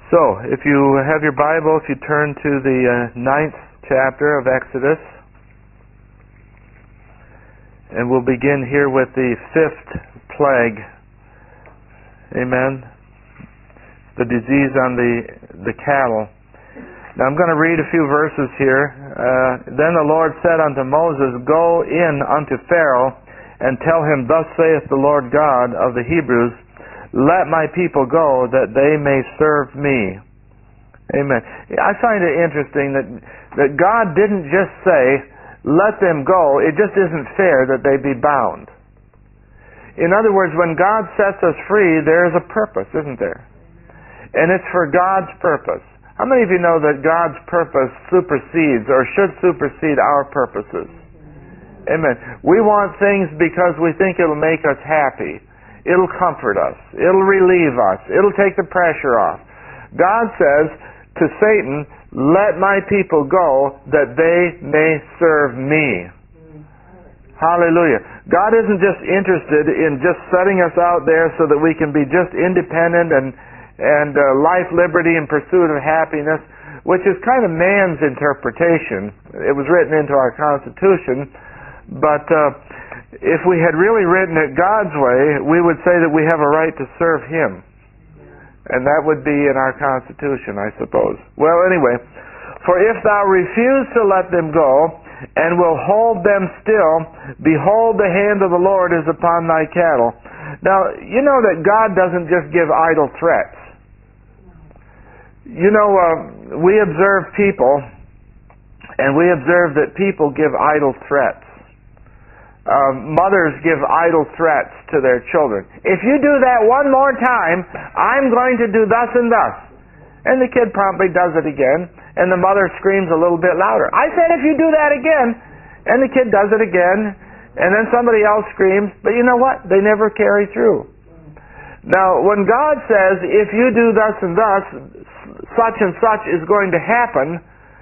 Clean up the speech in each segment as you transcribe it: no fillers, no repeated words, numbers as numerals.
So, if you have your Bible, if you turn to the 9th chapter of Exodus, and we'll begin here with the 5th plague. Amen. The disease on the cattle. Now I'm going to read a few verses here. Then the Lord said unto Moses, Go in unto Pharaoh, and tell him, Thus saith the Lord God of the Hebrews, Let my people go, that they may serve me. Amen. I find it interesting that God didn't just say, let them go. It just isn't fair that they be bound. In other words, when God sets us free, there is a purpose, isn't there? And it's for God's purpose. How many of you know that God's purpose supersedes or should supersede our purposes? Amen. We want things because we think it'll make us happy. It'll comfort us. It'll relieve us. It'll take the pressure off. God says to Satan, let my people go that they may serve me. Hallelujah. God isn't just interested in just setting us out there so that we can be just independent and life, liberty, and pursuit of happiness, which is kind of man's interpretation. It was written into our Constitution, but if we had really written it God's way, we would say that we have a right to serve Him. And that would be in our Constitution, I suppose. Well, anyway, for if thou refuse to let them go, and will hold them still, behold, the hand of the Lord is upon thy cattle. Now, you know that God doesn't just give idle threats. You know, we observe people, and we observe that people give idle threats. Mothers give idle threats to their children. If you do that one more time, I'm going to do thus and thus. And the kid promptly does it again, and the mother screams a little bit louder. I said if you do that again, and the kid does it again, and then somebody else screams, but you know what? They never carry through. Now, when God says, if you do thus and thus, such and such is going to happen,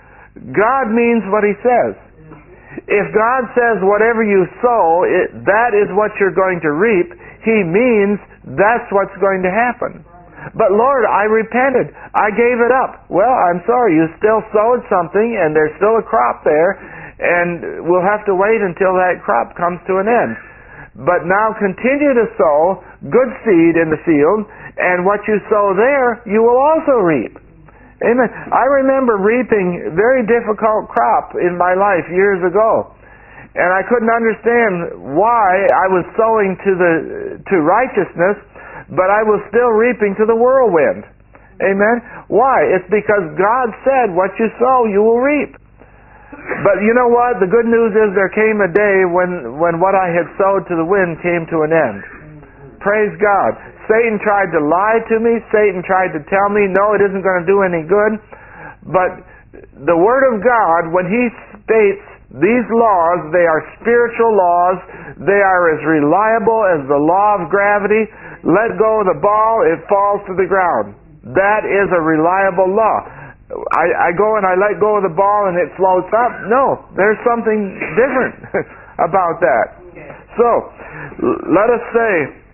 God means what He says. If God says whatever you sow, that is what you're going to reap, He means that's what's going to happen. But Lord, I repented. I gave it up. Well, I'm sorry, you still sowed something and there's still a crop there, and we'll have to wait until that crop comes to an end. But now continue to sow good seed in the field, and what you sow there, you will also reap. Amen. I remember reaping very difficult crop in my life years ago, and I couldn't understand why I was sowing to righteousness, but I was still reaping to the whirlwind. Amen. Why? It's because God said, what you sow, you will reap. But you know what? The good news is there came a day when what I had sowed to the wind came to an end. Praise God. Satan tried to lie to me. Satan tried to tell me, no, it isn't going to do any good. But the Word of God, when He states these laws, they are spiritual laws. They are as reliable as the law of gravity. Let go of the ball, it falls to the ground. That is a reliable law. I go and I let go of the ball and it floats up. No, there's something different about that. So, let us say,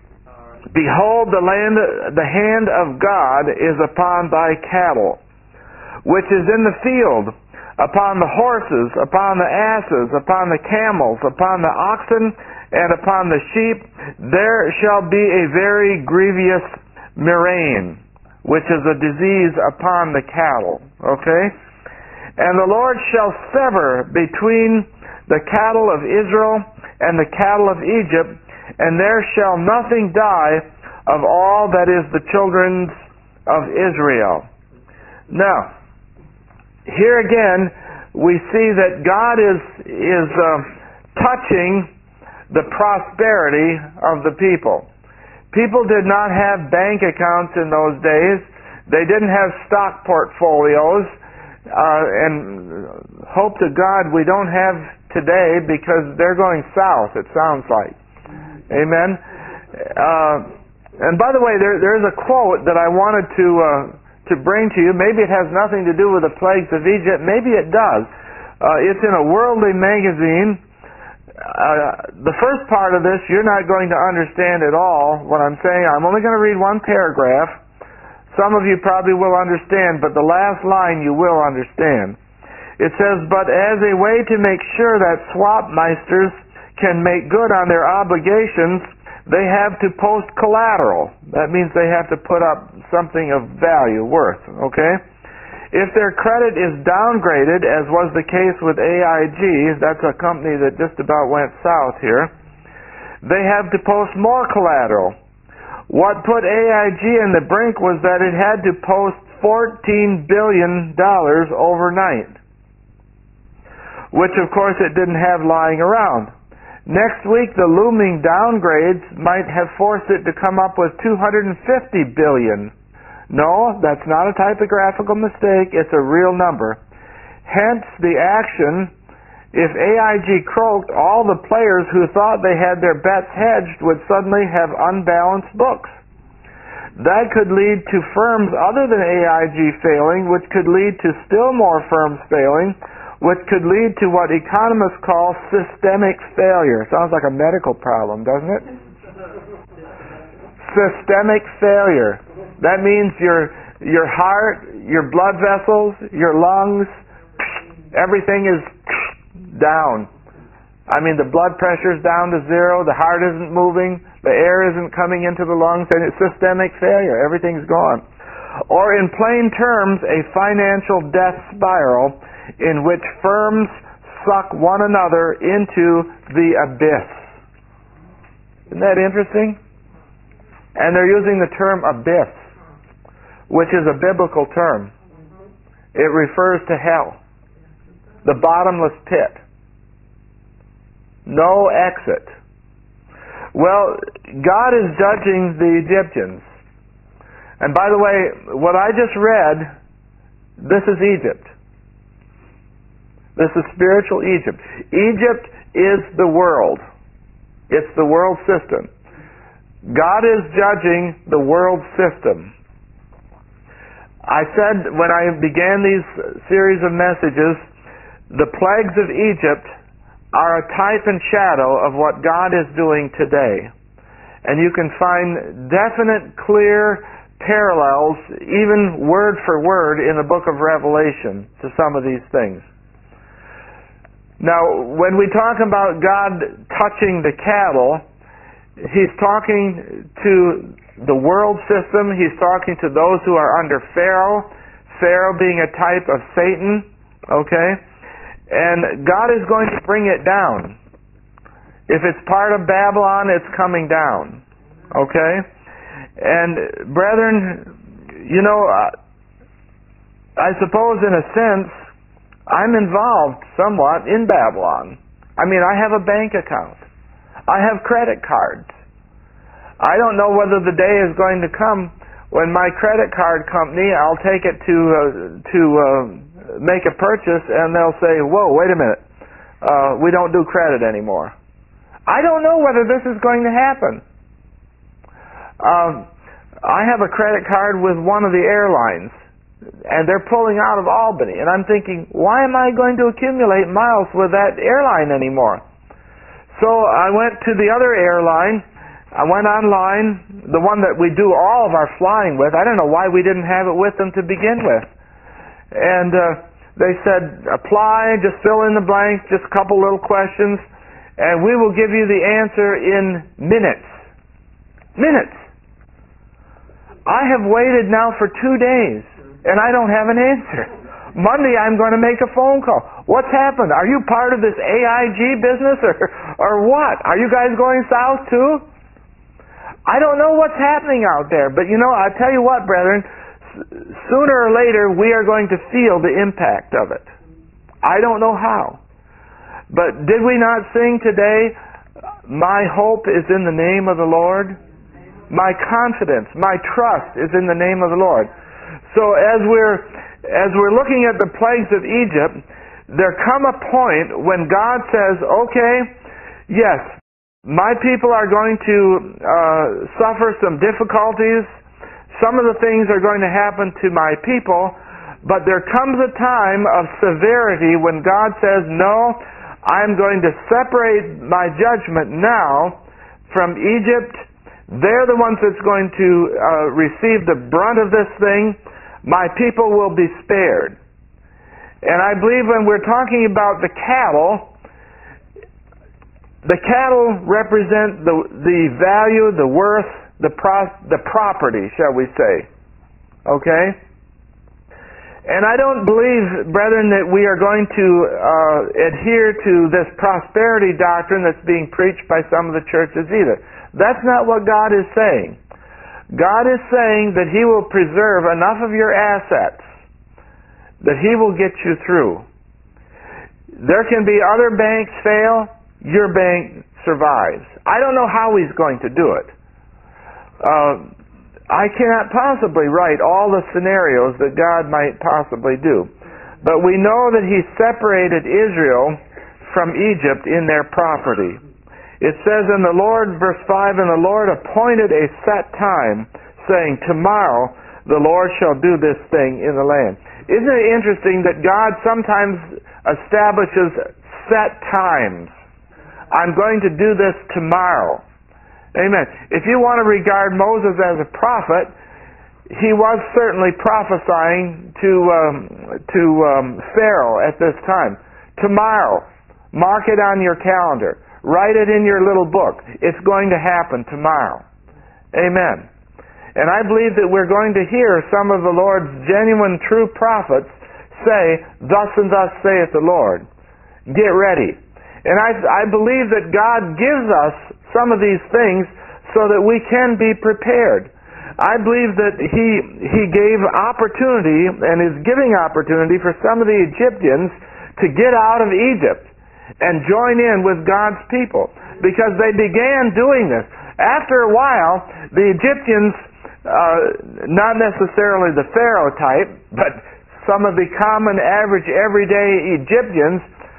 behold, the hand of God is upon thy cattle, which is in the field, upon the horses, upon the asses, upon the camels, upon the oxen, and upon the sheep. There shall be a very grievous murrain, which is a disease upon the cattle. Okay? And the Lord shall sever between the cattle of Israel and the cattle of Egypt, and there shall nothing die of all that is the children of Israel. Now, here again, we see that God is touching the prosperity of the people. People did not have bank accounts in those days. They didn't have stock portfolios, and hope to God we don't have today, because they're going south, it sounds like. Amen. And by the way, there's a quote that I wanted to bring to you. Maybe it has nothing to do with the plagues of Egypt. Maybe it does. It's in a worldly magazine. The first part of this you're not going to understand at all what I'm saying. I'm only going to read one paragraph. Some of you probably will understand, but the last line you will understand. It says, but as a way to make sure that swapmeisters can make good on their obligations, they have to post collateral. That means they have to put up something of value, worth, okay? If their credit is downgraded, as was the case with AIG, that's a company that just about went south here, they have to post more collateral. What put AIG in the brink was that it had to post $14 billion overnight, which of course it didn't have lying around. Next week, the looming downgrades might have forced it to come up with $250 billion. No, that's not a typographical mistake. It's a real number. Hence the action. If AIG croaked, all the players who thought they had their bets hedged would suddenly have unbalanced books. That could lead to firms other than AIG failing, which could lead to still more firms failing, which could lead to what economists call systemic failure. Sounds like a medical problem, doesn't it? Systemic failure. That means your heart, your blood vessels, your lungs, everything is down. I mean, the blood pressure's down to zero, the heart isn't moving, the air isn't coming into the lungs, and it's systemic failure. Everything's gone. Or in plain terms, a financial death spiral in which firms suck one another into the abyss. Isn't that interesting? And they're using the term abyss, which is a biblical term. It refers to hell, the bottomless pit. No exit. Well, God is judging the Egyptians. And by the way, what I just read, this is Egypt. This is spiritual Egypt. Egypt is the world. It's the world system. God is judging the world system. I said when I began these series of messages, the plagues of Egypt are a type and shadow of what God is doing today. And you can find definite, clear parallels, even word for word, in the book of Revelation to some of these things. Now, when we talk about God touching the cattle, He's talking to the world system. He's talking to those who are under Pharaoh, Pharaoh being a type of Satan, okay? And God is going to bring it down. If it's part of Babylon, it's coming down, okay? And brethren, you know, I suppose in a sense, I'm involved somewhat in Babylon. I mean, I have a bank account. I have credit cards. I don't know whether the day is going to come when my credit card company, I'll take it to make a purchase, and they'll say, whoa, wait a minute, we don't do credit anymore. I don't know whether this is going to happen. I have a credit card with one of the airlines, and they're pulling out of Albany, and I'm thinking, why am I going to accumulate miles with that airline anymore? So I went to the other airline. I went online, the one that we do all of our flying with. I don't know why we didn't have it with them to begin with. And they said, apply, just fill in the blanks, just a couple little questions, and we will give you the answer in minutes. Minutes. I have waited now for 2 days, and I don't have an answer. Monday I'm going to make a phone call. What's happened? Are you part of this AIG business or what? Are you guys going south too? I don't know what's happening out there, but you know, I tell you what, brethren, sooner or later we are going to feel the impact of it. I don't know how. But did we not sing today, my hope is in the name of the Lord? My confidence, my trust is in the name of the Lord. So as we're looking at the plagues of Egypt, there come a point when God says, okay, yes, my people are going to suffer some difficulties. Some of the things are going to happen to my people, but there comes a time of severity when God says, no, I'm going to separate my judgment now from Egypt, They're the ones that's going to receive the brunt of this thing. My people will be spared. And I believe when we're talking about the cattle represent the value, the worth, the property, shall we say. Okay? And I don't believe, brethren, that we are going to adhere to this prosperity doctrine that's being preached by some of the churches either. That's not what God is saying. God is saying that He will preserve enough of your assets that He will get you through. There can be other banks fail, your bank survives. I don't know how He's going to do it. I cannot possibly write all the scenarios that God might possibly do. But we know that He separated Israel from Egypt in their property. It says in the Lord, verse 5, and the Lord appointed a set time, saying, tomorrow the Lord shall do this thing in the land. Isn't it interesting that God sometimes establishes set times? I'm going to do this tomorrow. Amen. If you want to regard Moses as a prophet, he was certainly prophesying to Pharaoh at this time. Tomorrow. Mark it on your calendar. Write it in your little book. It's going to happen tomorrow. Amen. And I believe that we're going to hear some of the Lord's genuine true prophets say, thus and thus saith the Lord. Get ready. And I believe that God gives us some of these things so that we can be prepared. I believe that He gave opportunity and is giving opportunity for some of the Egyptians to get out of Egypt and join in with God's people, because they began doing this. After a while, the Egyptians, not necessarily the Pharaoh type, but some of the common, average, everyday Egyptians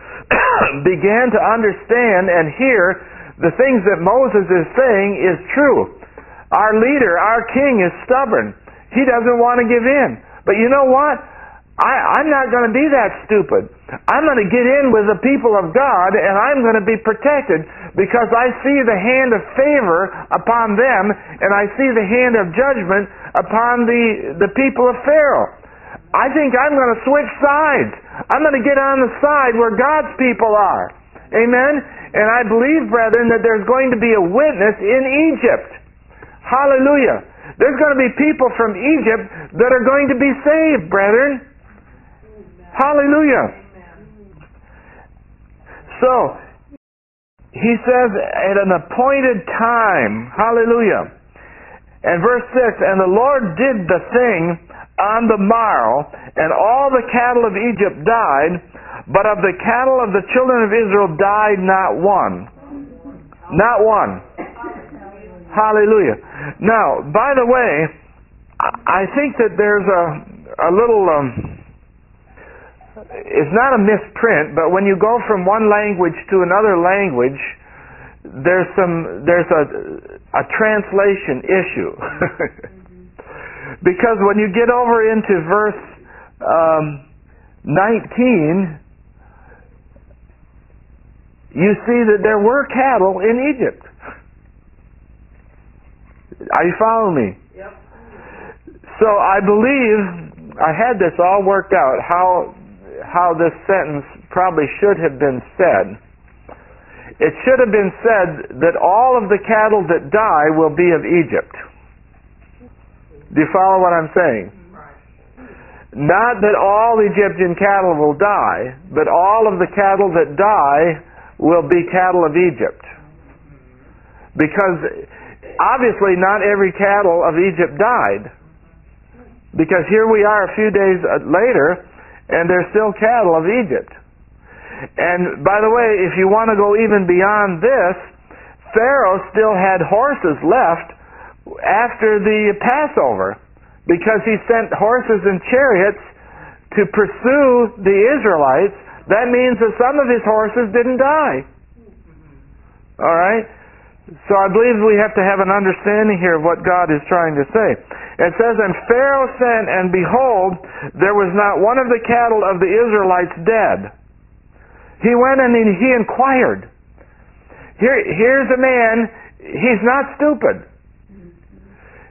began to understand and hear the things that Moses is saying is true. Our leader, our king, is stubborn. He doesn't want to give in. But you know what? I'm not going to be that stupid. I'm going to get in with the people of God, and I'm going to be protected because I see the hand of favor upon them, and I see the hand of judgment upon the people of Pharaoh. I think I'm going to switch sides. I'm going to get on the side where God's people are. Amen? And I believe, brethren, that there's going to be a witness in Egypt. Hallelujah. There's going to be people from Egypt that are going to be saved, brethren. Hallelujah. So, he says, at an appointed time, hallelujah. And verse 6, and the Lord did the thing on the morrow, and all the cattle of Egypt died, but of the cattle of the children of Israel died not one. Not one. Hallelujah. Now, by the way, I think that there's a little... it's not a misprint, but when you go from one language to another language, there's a translation issue. Because when you get over into verse 19, you see that there were cattle in Egypt. Are you following me? Yep. So I believe I had this all worked out, how this sentence probably should have been said. It should have been said that all of the cattle that die will be of Egypt. Do you follow what I'm saying? Not that all Egyptian cattle will die, but all of the cattle that die will be cattle of Egypt. Because obviously not every cattle of Egypt died. Because here we are a few days later, and there's still cattle of Egypt. And by the way, if you want to go even beyond this, Pharaoh still had horses left after the Passover, because he sent horses and chariots to pursue the Israelites. That means that some of his horses didn't die. All right? So I believe we have to have an understanding here of what God is trying to say. It says, and Pharaoh sent, and behold, there was not one of the cattle of the Israelites dead. He went and he inquired. Here's a man, he's not stupid.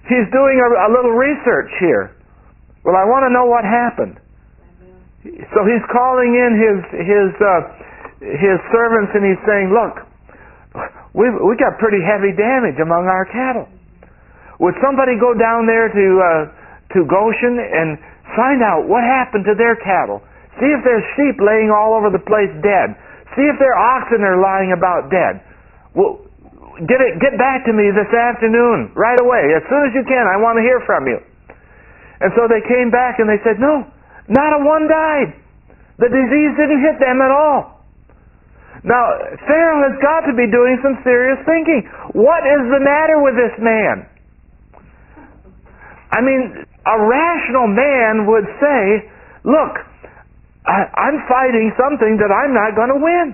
He's doing a little research here. Well, I want to know what happened. So he's calling in his servants, and he's saying, look, we got pretty heavy damage among our cattle. Would somebody go down there to Goshen and find out what happened to their cattle? See if there's sheep laying all over the place dead. See if their oxen are lying about dead. Well, get back to me this afternoon, right away, as soon as you can. I want to hear from you. And so they came back and they said, no, not a one died. The disease didn't hit them at all. Now, Pharaoh has got to be doing some serious thinking. What is the matter with this man? I mean, a rational man would say, look, I'm fighting something that I'm not going to win.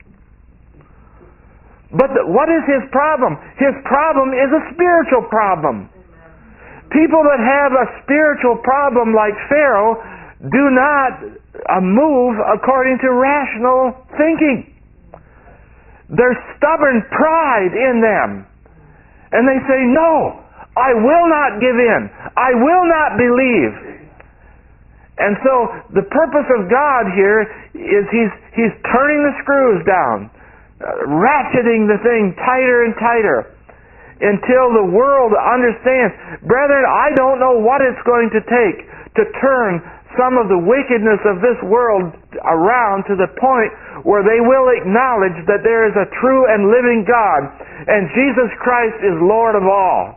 But what is his problem? His problem is a spiritual problem. People that have a spiritual problem like Pharaoh do not move according to rational thinking. There's stubborn pride in them. And they say, no, I will not give in. I will not believe. And so the purpose of God here is He's turning the screws down, ratcheting the thing tighter and tighter until the world understands. Brethren, I don't know what it's going to take to turn some of the wickedness of this world around to the point where they will acknowledge that there is a true and living God, and Jesus Christ is Lord of all.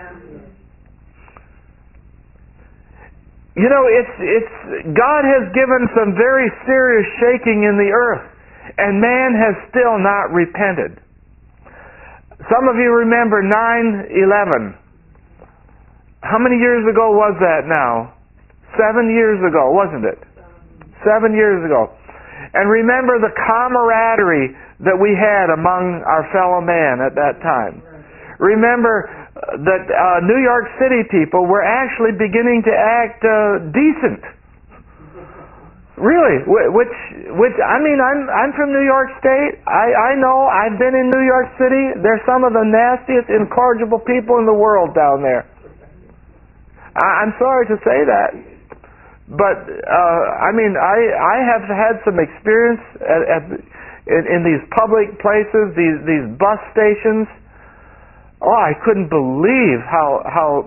You know, God has given some very serious shaking in the earth, and man has still not repented. Some of you remember 9/11. How many years ago was that now? 7 years ago, wasn't it? 7 years ago. And remember the camaraderie that we had among our fellow man at that time. Remember that New York City people were actually beginning to act decent. Really, which I mean, I'm from New York State. I know, I've been in New York City. They're some of the nastiest, incorrigible people in the world down there. I'm sorry to say that, but I mean, I have had some experience in these public places, these bus stations. Oh, I couldn't believe how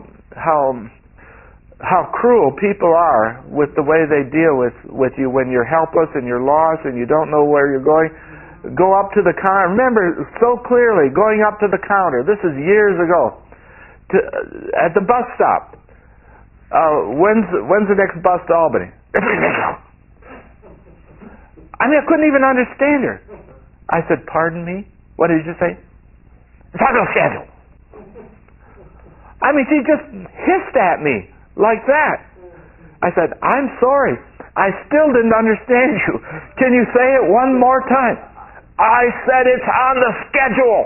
cruel people are with the way they deal with you when you're helpless and you're lost and you don't know where you're going. Go up to the counter. Remember so clearly, going up to the counter. This is years ago. At the bus stop. When's the next bus to Albany? I mean, I couldn't even understand her. I said, pardon me? What did you say? It's on the schedule. I mean, she just hissed at me like that. I said, I'm sorry. I still didn't understand you. Can you say it one more time? I said it's on the schedule.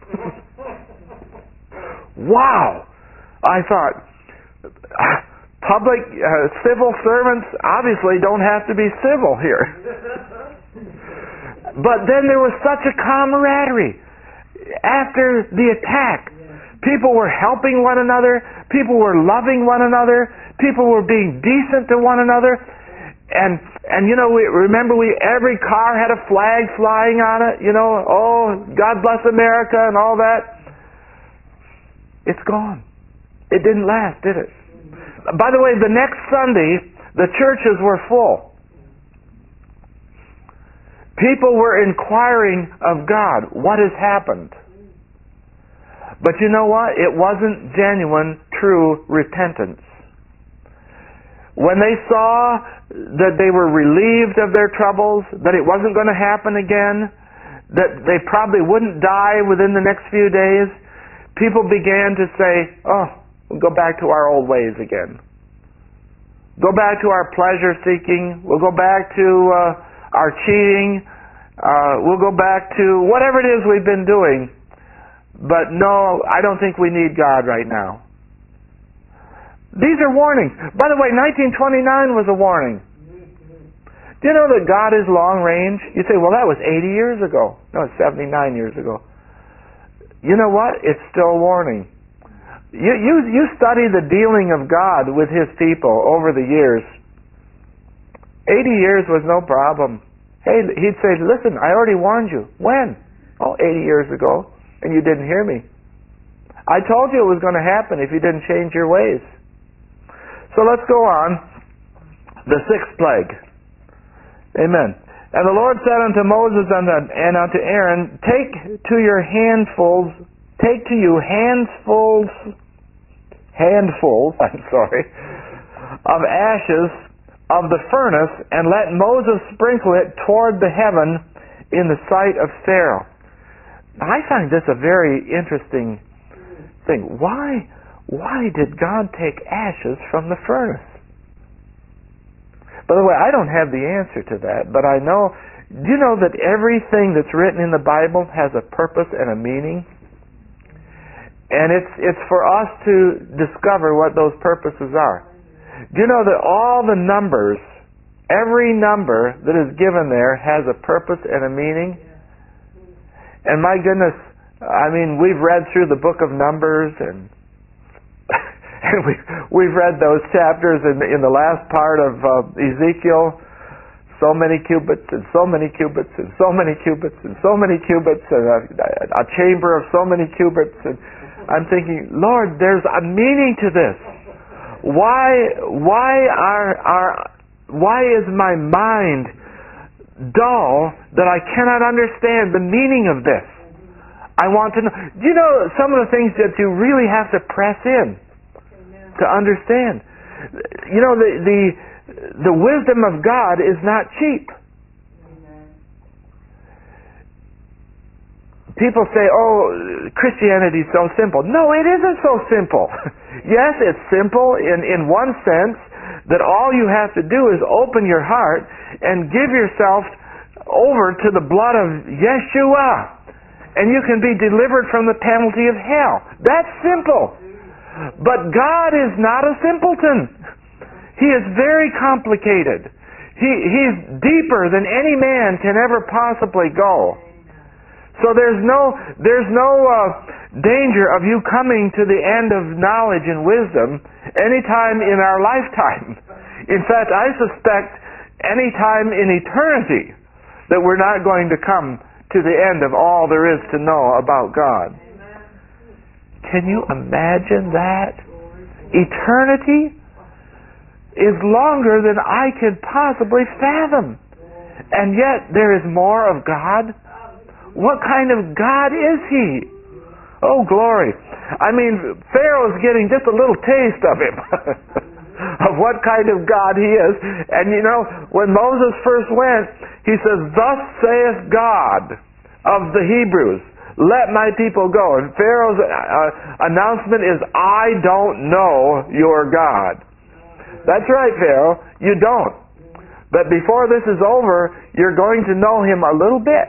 Wow. I thought, public civil servants obviously don't have to be civil here. But then there was such a camaraderie. After the attack, people were helping one another. People were loving one another. People were being decent to one another. And you know, every car had a flag flying on it. You know, oh, God bless America and all that. It's gone. It didn't last, did it? By the way, the next Sunday, the churches were full. People were inquiring of God, what has happened? But you know what? It wasn't genuine, true repentance. When they saw that they were relieved of their troubles, that it wasn't going to happen again, that they probably wouldn't die within the next few days, people began to say, oh, we'll go back to our old ways again. Go back to our pleasure seeking. We'll go back to our cheating. We'll go back to whatever it is we've been doing. But no, I don't think we need God right now. These are warnings. By the way, 1929 was a warning. Do you know that God is long range? You say, well, that was 80 years ago. No, it's 79 years ago. You know what? It's still a warning. You study the dealing of God with His people over the years. 80 years was no problem. Hey, He'd say, listen, I already warned you. When? Oh, 80 years ago, and you didn't hear me. I told you it was going to happen if you didn't change your ways. So let's go on. The sixth plague. Amen. And the Lord said unto Moses and unto Aaron, take to you handfuls of ashes of the furnace, and let Moses sprinkle it toward the heaven in the sight of Pharaoh. Now, I find this a very interesting thing. Why did God take ashes from the furnace? By the way, I don't have the answer to that, but I know, do you know that everything that's written in the Bible has a purpose and a meaning? And it's for us to discover what those purposes are. Do you know that all the numbers, every number that is given there has a purpose and a meaning? And my goodness, I mean, we've read through the book of Numbers, and we've read those chapters in the last part of Ezekiel. So many cubits, and so many cubits, and so many cubits, and so many cubits, and a chamber of so many cubits. And I'm thinking, Lord, there's a meaning to this. Why is my mind dull that I cannot understand the meaning of this? I want to know. Do you know some of the things that you really have to press in to understand? You know, the wisdom of God is not cheap. People say, oh, Christianity is so simple. No, it isn't so simple. Yes, it's simple in one sense, that all you have to do is open your heart and give yourself over to the blood of Yeshua, and you can be delivered from the penalty of hell. That's simple. But God is not a simpleton. He is very complicated. He's deeper than any man can ever possibly go. So there's no danger of you coming to the end of knowledge and wisdom anytime in our lifetime. In fact, I suspect any time in eternity that we're not going to come to the end of all there is to know about God. Can you imagine that? Eternity is longer than I could possibly fathom. And yet there is more of God. What kind of God is He? Oh, glory. I mean, Pharaoh's getting just a little taste of Him, of what kind of God He is. And you know, when Moses first went, he says, thus saith God of the Hebrews, let my people go. And Pharaoh's announcement is, I don't know your God. That's right, Pharaoh, you don't. But before this is over, you're going to know Him a little bit.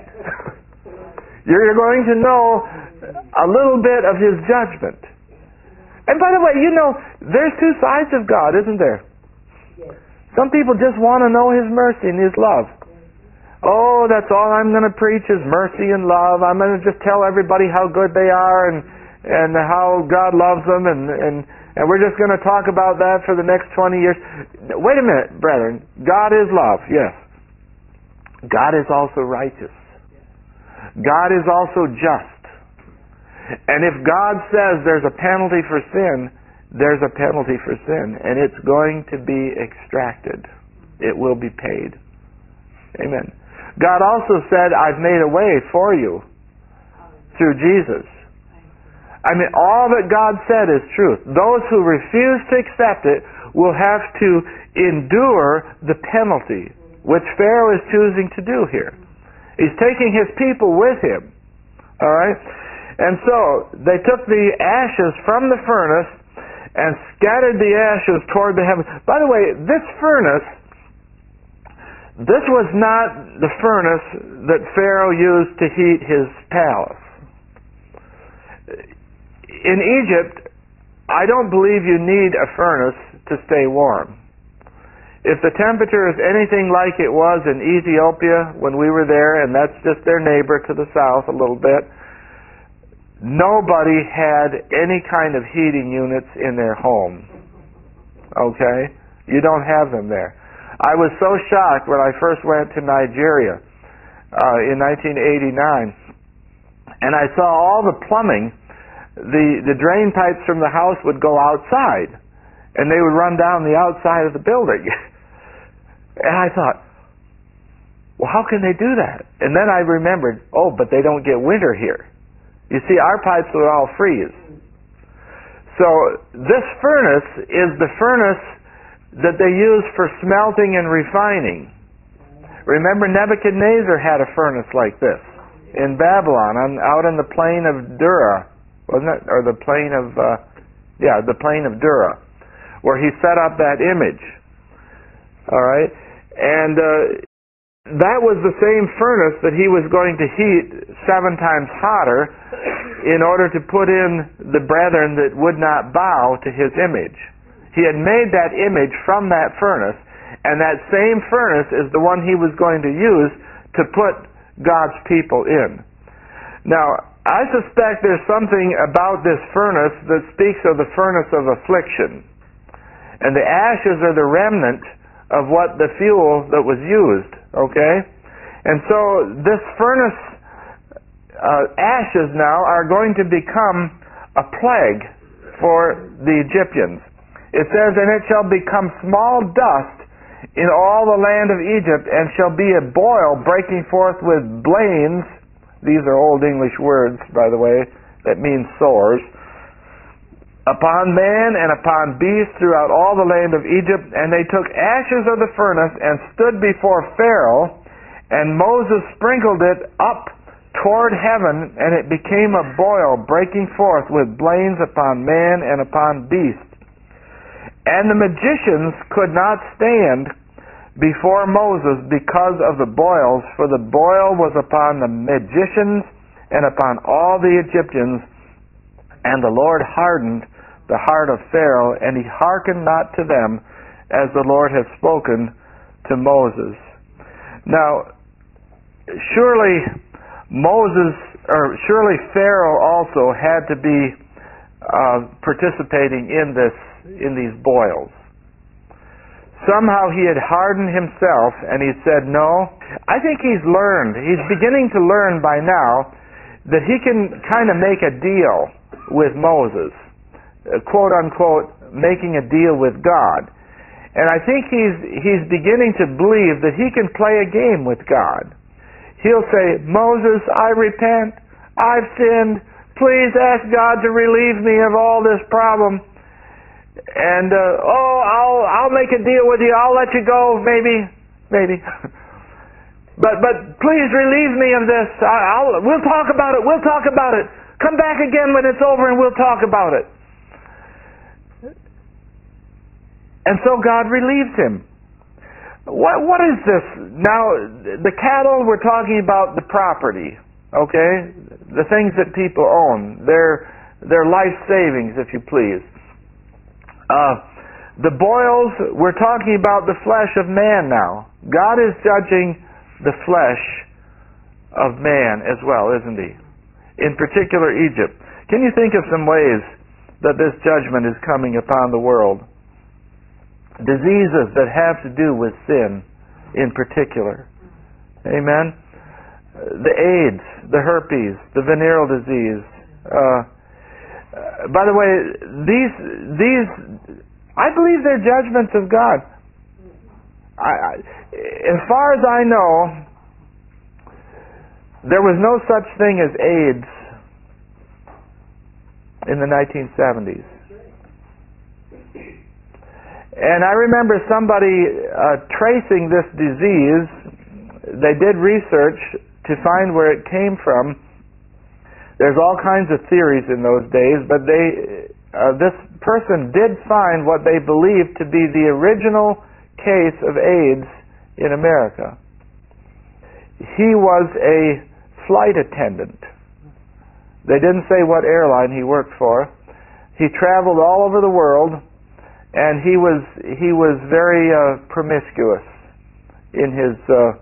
You're going to know a little bit of His judgment. And by the way, you know, there's two sides of God, isn't there? Some people just want to know His mercy and His love. Oh, that's all I'm going to preach is mercy and love. I'm going to just tell everybody how good they are and how God loves them, and we're just going to talk about that for the next 20 years. Wait a minute, brethren. God is love, yes. God is also righteous. God is also just. And if God says there's a penalty for sin, there's a penalty for sin, and it's going to be extracted. It will be paid. Amen. God also said, I've made a way for you through Jesus. I mean, all that God said is truth. Those who refuse to accept it will have to endure the penalty, which Pharaoh is choosing to do here. He's taking his people with him. All right? And so they took the ashes from the furnace and scattered the ashes toward the heavens. By the way, this furnace, this was not the furnace that Pharaoh used to heat his palace. In Egypt, I don't believe you need a furnace to stay warm. If the temperature is anything like it was in Ethiopia when we were there, and that's just their neighbor to the south a little bit, nobody had any kind of heating units in their home. Okay? You don't have them there. I was so shocked when I first went to Nigeria in 1989, and I saw all the plumbing. The drain pipes from the house would go outside, and they would run down the outside of the building. And I thought, well, how can they do that? And then I remembered, oh, but they don't get winter here. You see, our pipes would all freeze. So this furnace is the furnace that they use for smelting and refining. Remember, Nebuchadnezzar had a furnace like this in Babylon, out in the plain of Dura, wasn't it? Or the plain of, the plain of Dura, where he set up that image. All right? And that was the same furnace that he was going to heat 7 times hotter in order to put in the brethren that would not bow to his image. He had made that image from that furnace, and that same furnace is the one he was going to use to put God's people in. Now, I suspect there's something about this furnace that speaks of the furnace of affliction. And the ashes are the remnant of what the fuel that was used, okay? And so this furnace ashes now are going to become a plague for the Egyptians. It says, and it shall become small dust in all the land of Egypt, and shall be a boil breaking forth with blains. These are Old English words, by the way, that mean sores. Upon man and upon beast throughout all the land of Egypt. And they took ashes of the furnace and stood before Pharaoh, and Moses sprinkled it up toward heaven, and it became a boil breaking forth with blains upon man and upon beast. And the magicians could not stand before Moses because of the boils, for the boil was upon the magicians and upon all the Egyptians. And the Lord hardened the heart of Pharaoh, and he hearkened not to them, as the Lord had spoken to Moses. Now, surely Pharaoh also had to be participating in these boils. Somehow he had hardened himself, and he said, no. I think he's beginning to learn by now that he can kind of make a deal with Moses, quote unquote, making a deal with God. And I think he's beginning to believe that he can play a game with God. He'll say, Moses, I repent, I've sinned, please ask God to relieve me of all this problem. And I'll make a deal with you. I'll let you go, maybe. but please relieve me of this. We'll talk about it. Come back again when it's over, and we'll talk about it. And so God relieves him. What is this? Now, the cattle, we're talking about the property, okay? The things that people own, their life savings, if you please. The boils, we're talking about the flesh of man now. God is judging the flesh of man as well, isn't he? In particular, Egypt. Can you think of some ways that this judgment is coming upon the world? Diseases that have to do with sin in particular. Amen? The AIDS, the herpes, the venereal disease. By the way, these I believe they're judgments of God. As far as I know, there was no such thing as AIDS in the 1970s. And I remember somebody tracing this disease. They did research to find where it came from. There's all kinds of theories in those days, but this person did find what they believed to be the original case of AIDS in America. He was a flight attendant. They didn't say what airline he worked for. He traveled all over the world, and he was very promiscuous in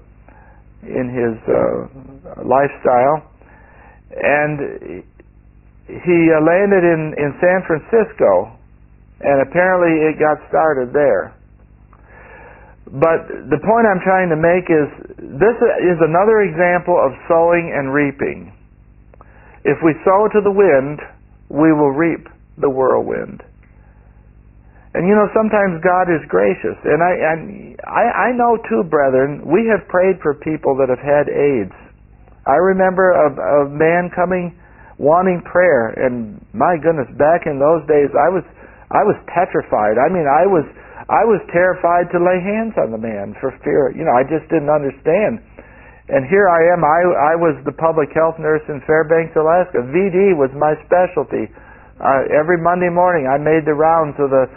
his lifestyle. And he landed in San Francisco, and apparently it got started there. But the point I'm trying to make is, this is another example of sowing and reaping. If we sow to the wind, we will reap the whirlwind. And sometimes God is gracious. And I know too, brethren, we have prayed for people that have had AIDS. I remember a man coming wanting prayer, and my goodness, back in those days, I was petrified. I mean, I was terrified to lay hands on the man for fear. I just didn't understand. And here I am. I was the public health nurse in Fairbanks, Alaska. VD was my specialty. Every Monday morning, I made the rounds of the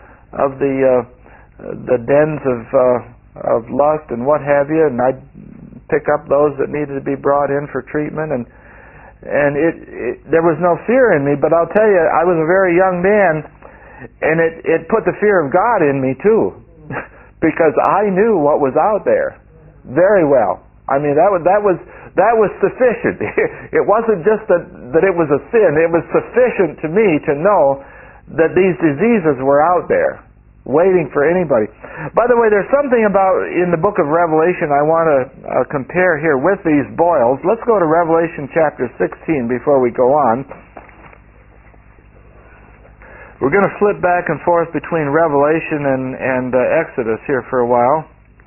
dens of lust and what have you, and I'd pick up those that needed to be brought in for treatment. And there was no fear in me, but I'll tell you, I was a very young man, and it put the fear of God in me too, because I knew what was out there very well. I mean, that was sufficient. It wasn't just that it was a sin. It was sufficient to me to know that these diseases were out there, waiting for anybody. By the way, there's something about in the book of Revelation I want to compare here with these boils. Let's go to Revelation chapter 16 before we go on. We're going to flip back and forth between Revelation and Exodus here for a while.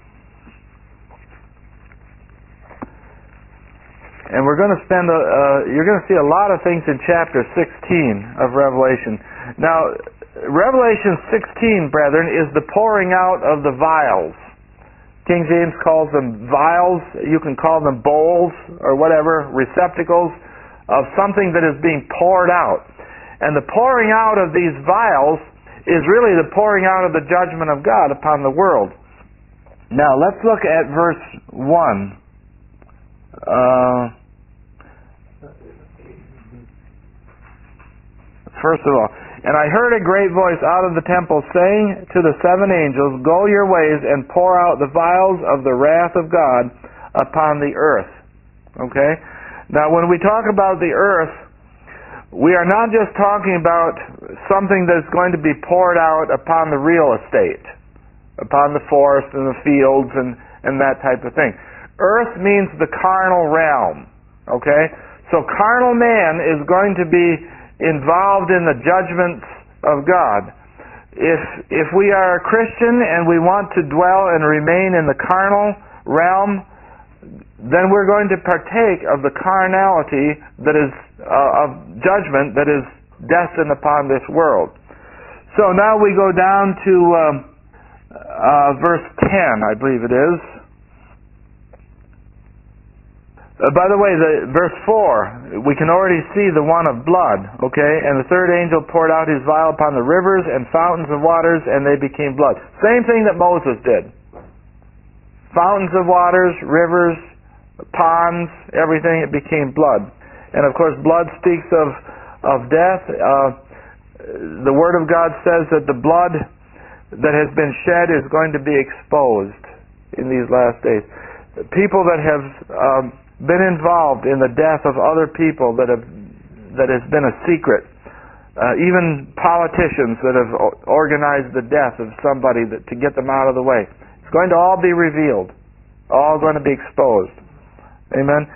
And we're going to spend, you're going to see a lot of things in chapter 16 of Revelation. Now, Revelation 16, brethren, is the pouring out of the vials. King James calls them vials. You can call them bowls or whatever, receptacles of something that is being poured out. And the pouring out of these vials is really the pouring out of the judgment of God upon the world. Now, let's look at verse 1. First of all, and I heard a great voice out of the temple saying to the seven angels, "Go your ways and pour out the vials of the wrath of God upon the earth." Okay? Now, when we talk about the earth, we are not just talking about something that's going to be poured out upon the real estate, upon the forest and the fields and that type of thing. Earth means the carnal realm. Okay? So carnal man is going to be involved in the judgments of God. If we are a Christian and we want to dwell and remain in the carnal realm, then we're going to partake of the carnality that is of judgment that is destined upon this world. So now we go down to verse 10, I believe it is. By the way, verse 4, we can already see the one of blood, okay? And the third angel poured out his vial upon the rivers and fountains of waters, and they became blood. Same thing that Moses did. Fountains of waters, rivers, ponds, everything, it became blood. And of course, blood speaks of death. The Word of God says that the blood that has been shed is going to be exposed in these last days. People that have been involved in the death of other people that has been a secret. Even politicians that have organized the death of somebody to get them out of the way. It's going to all be revealed. All going to be exposed. Amen?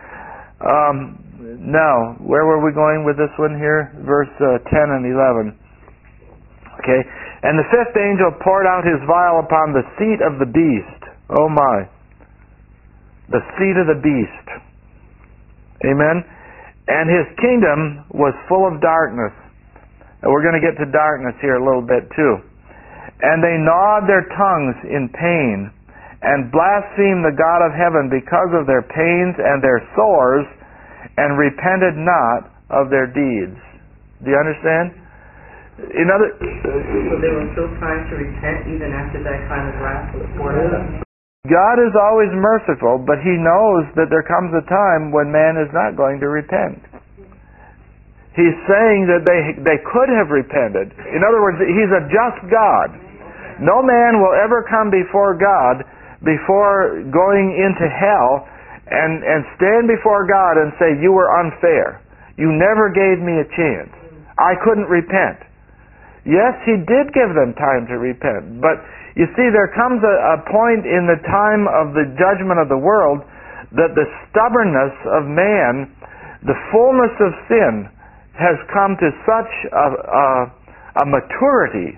Now, where were we going with this one here? Verse 10 and 11. Okay. And the fifth angel poured out his vial upon the seat of the beast. Oh my. The seat of the beast. Amen? And his kingdom was full of darkness. And we're going to get to darkness here a little bit too. And they gnawed their tongues in pain and blasphemed the God of heaven because of their pains and their sores, and repented not of their deeds. Do you understand? So they were still trying to repent even after that kind of wrath was poured out? God is always merciful, but He knows that there comes a time when man is not going to repent. He's saying that they could have repented. In other words, He's a just God. No man will ever come before God before going into hell and stand before God and say, "You were unfair. You never gave me a chance." I couldn't repent. Yes, He did give them time to repent. But you see, there comes a point in the time of the judgment of the world that the stubbornness of man, the fullness of sin, has come to such a maturity.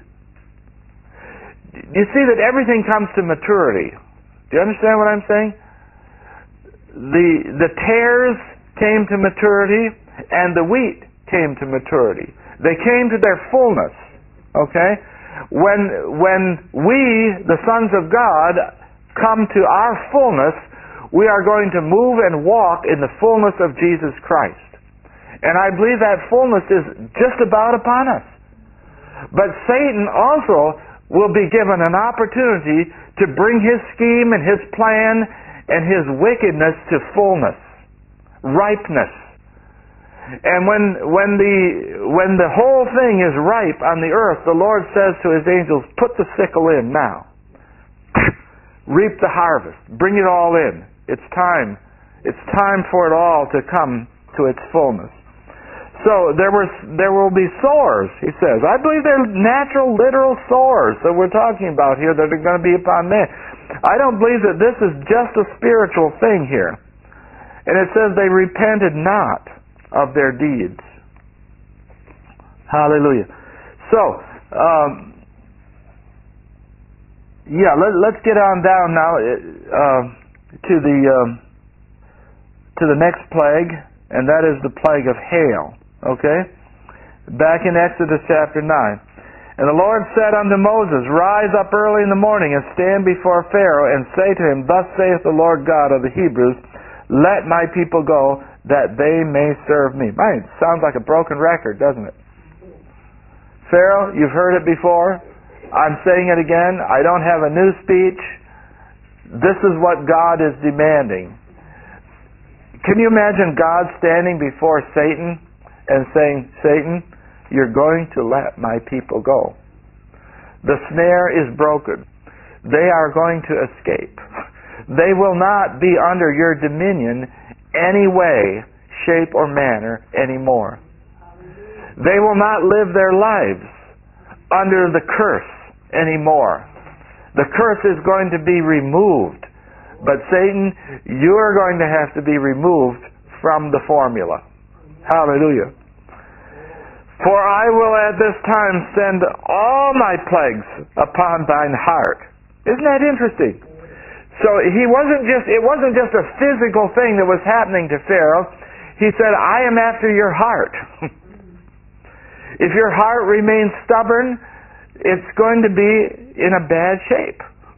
You see that everything comes to maturity. Do you understand what I'm saying? The tares came to maturity, and the wheat came to maturity. They came to their fullness. Okay? When we, the sons of God, come to our fullness, we are going to move and walk in the fullness of Jesus Christ. And I believe that fullness is just about upon us. But Satan also will be given an opportunity to bring his scheme and his plan and his wickedness to fullness, ripeness. And when the whole thing is ripe on the earth, the Lord says to His angels, put the sickle in now. Reap the harvest. Bring it all in. It's time. It's time for it all to come to its fullness. So there will be sores, He says. I believe they're natural, literal sores that we're talking about here that are going to be upon man. I don't believe that this is just a spiritual thing here. And it says they repented not of their deeds. Hallelujah. So, let's get on down now to the next plague, and that is the plague of hail. Okay? Back in Exodus chapter 9. And the Lord said unto Moses, rise up early in the morning and stand before Pharaoh and say to him, thus saith the Lord God of the Hebrews, let my people go, that they may serve me. It sounds like a broken record, doesn't it? Pharaoh, you've heard it before. I'm saying it again. I don't have a new speech. This is what God is demanding. Can you imagine God standing before Satan and saying, Satan, you're going to let my people go. The snare is broken. They are going to escape. They will not be under your dominion any way, shape, or manner anymore. They will not live their lives under the curse anymore. The curse is going to be removed. But Satan, you are going to have to be removed from the formula. Hallelujah. For I will at this time send all my plagues upon thine heart. Isn't that interesting? So it wasn't just a physical thing that was happening to Pharaoh. He said, I am after your heart. If your heart remains stubborn, it's going to be in a bad shape.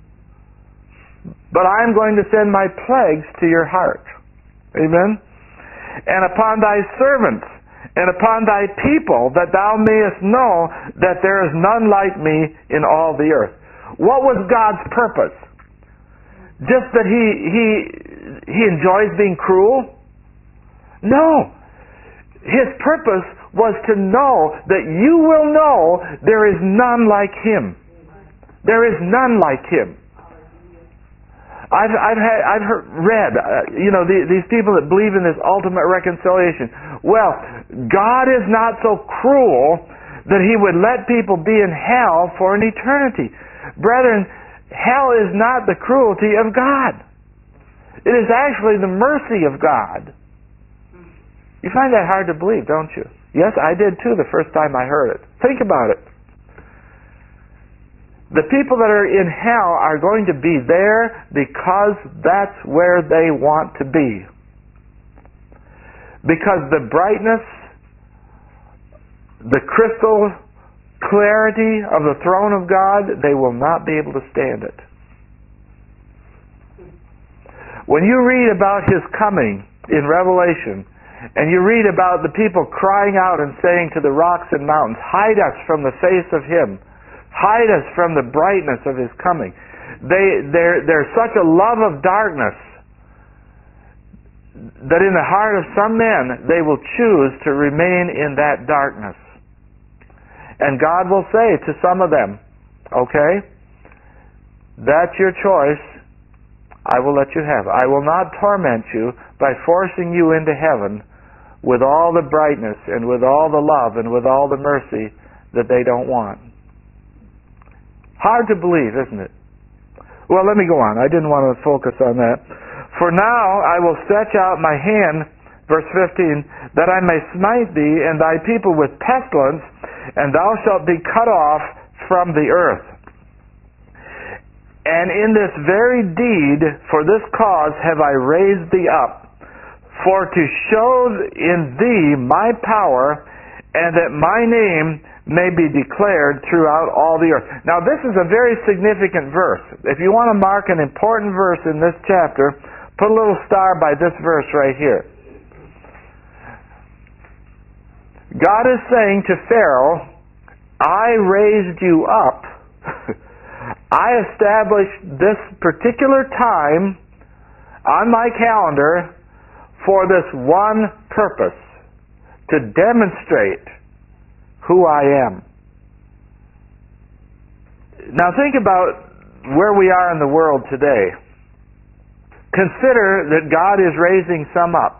But I'm going to send my plagues to your heart. Amen? And upon thy servants, and upon thy people, that thou mayest know that there is none like me in all the earth. What was God's purpose? Just that he enjoys being cruel? No. His purpose was to know that you will know there is none like Him. There is none like Him. I've read, these people that believe in this ultimate reconciliation. Well, God is not so cruel that He would let people be in hell for an eternity. Brethren, hell is not the cruelty of God. It is actually the mercy of God. You find that hard to believe, don't you? Yes, I did too the first time I heard it. Think about it. The people that are in hell are going to be there because that's where they want to be. Because the brightness, the crystal clarity of the throne of God, they will not be able to stand it. When you read about His coming in Revelation, and you read about the people crying out and saying to the rocks and mountains, hide us from the face of Him, hide us from the brightness of His coming. There's such a love of darkness that in the heart of some men they will choose to remain in that darkness. And God will say to some of them, okay, that's your choice. I will let you have it. I will not torment you by forcing you into heaven, with all the brightness and with all the love and with all the mercy that they don't want. Hard to believe, isn't it? Well, let me go on. I didn't want to focus on that. For now I will stretch out my hand, verse 15, that I may smite thee and thy people with pestilence, and thou shalt be cut off from the earth. And in this very deed, for this cause have I raised thee up, for to show in thee my power, and that my name may be declared throughout all the earth. Now this is a very significant verse. If you want to mark an important verse in this chapter, put a little star by this verse right here. God is saying to Pharaoh, I raised you up. I established this particular time on my calendar for this one purpose, to demonstrate who I am. Now think about where we are in the world today. Consider that God is raising some up,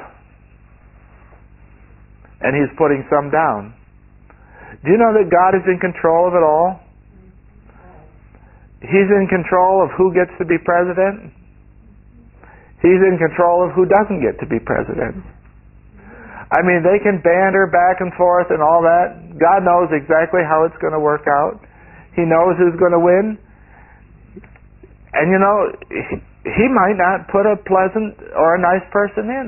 and He's putting some down. Do you know that God is in control of it all? He's in control of who gets to be president. He's in control of who doesn't get to be president. I mean, they can banter back and forth and all that. God knows exactly how it's going to work out. He knows who's going to win. And you know, He might not put a pleasant or a nice person in.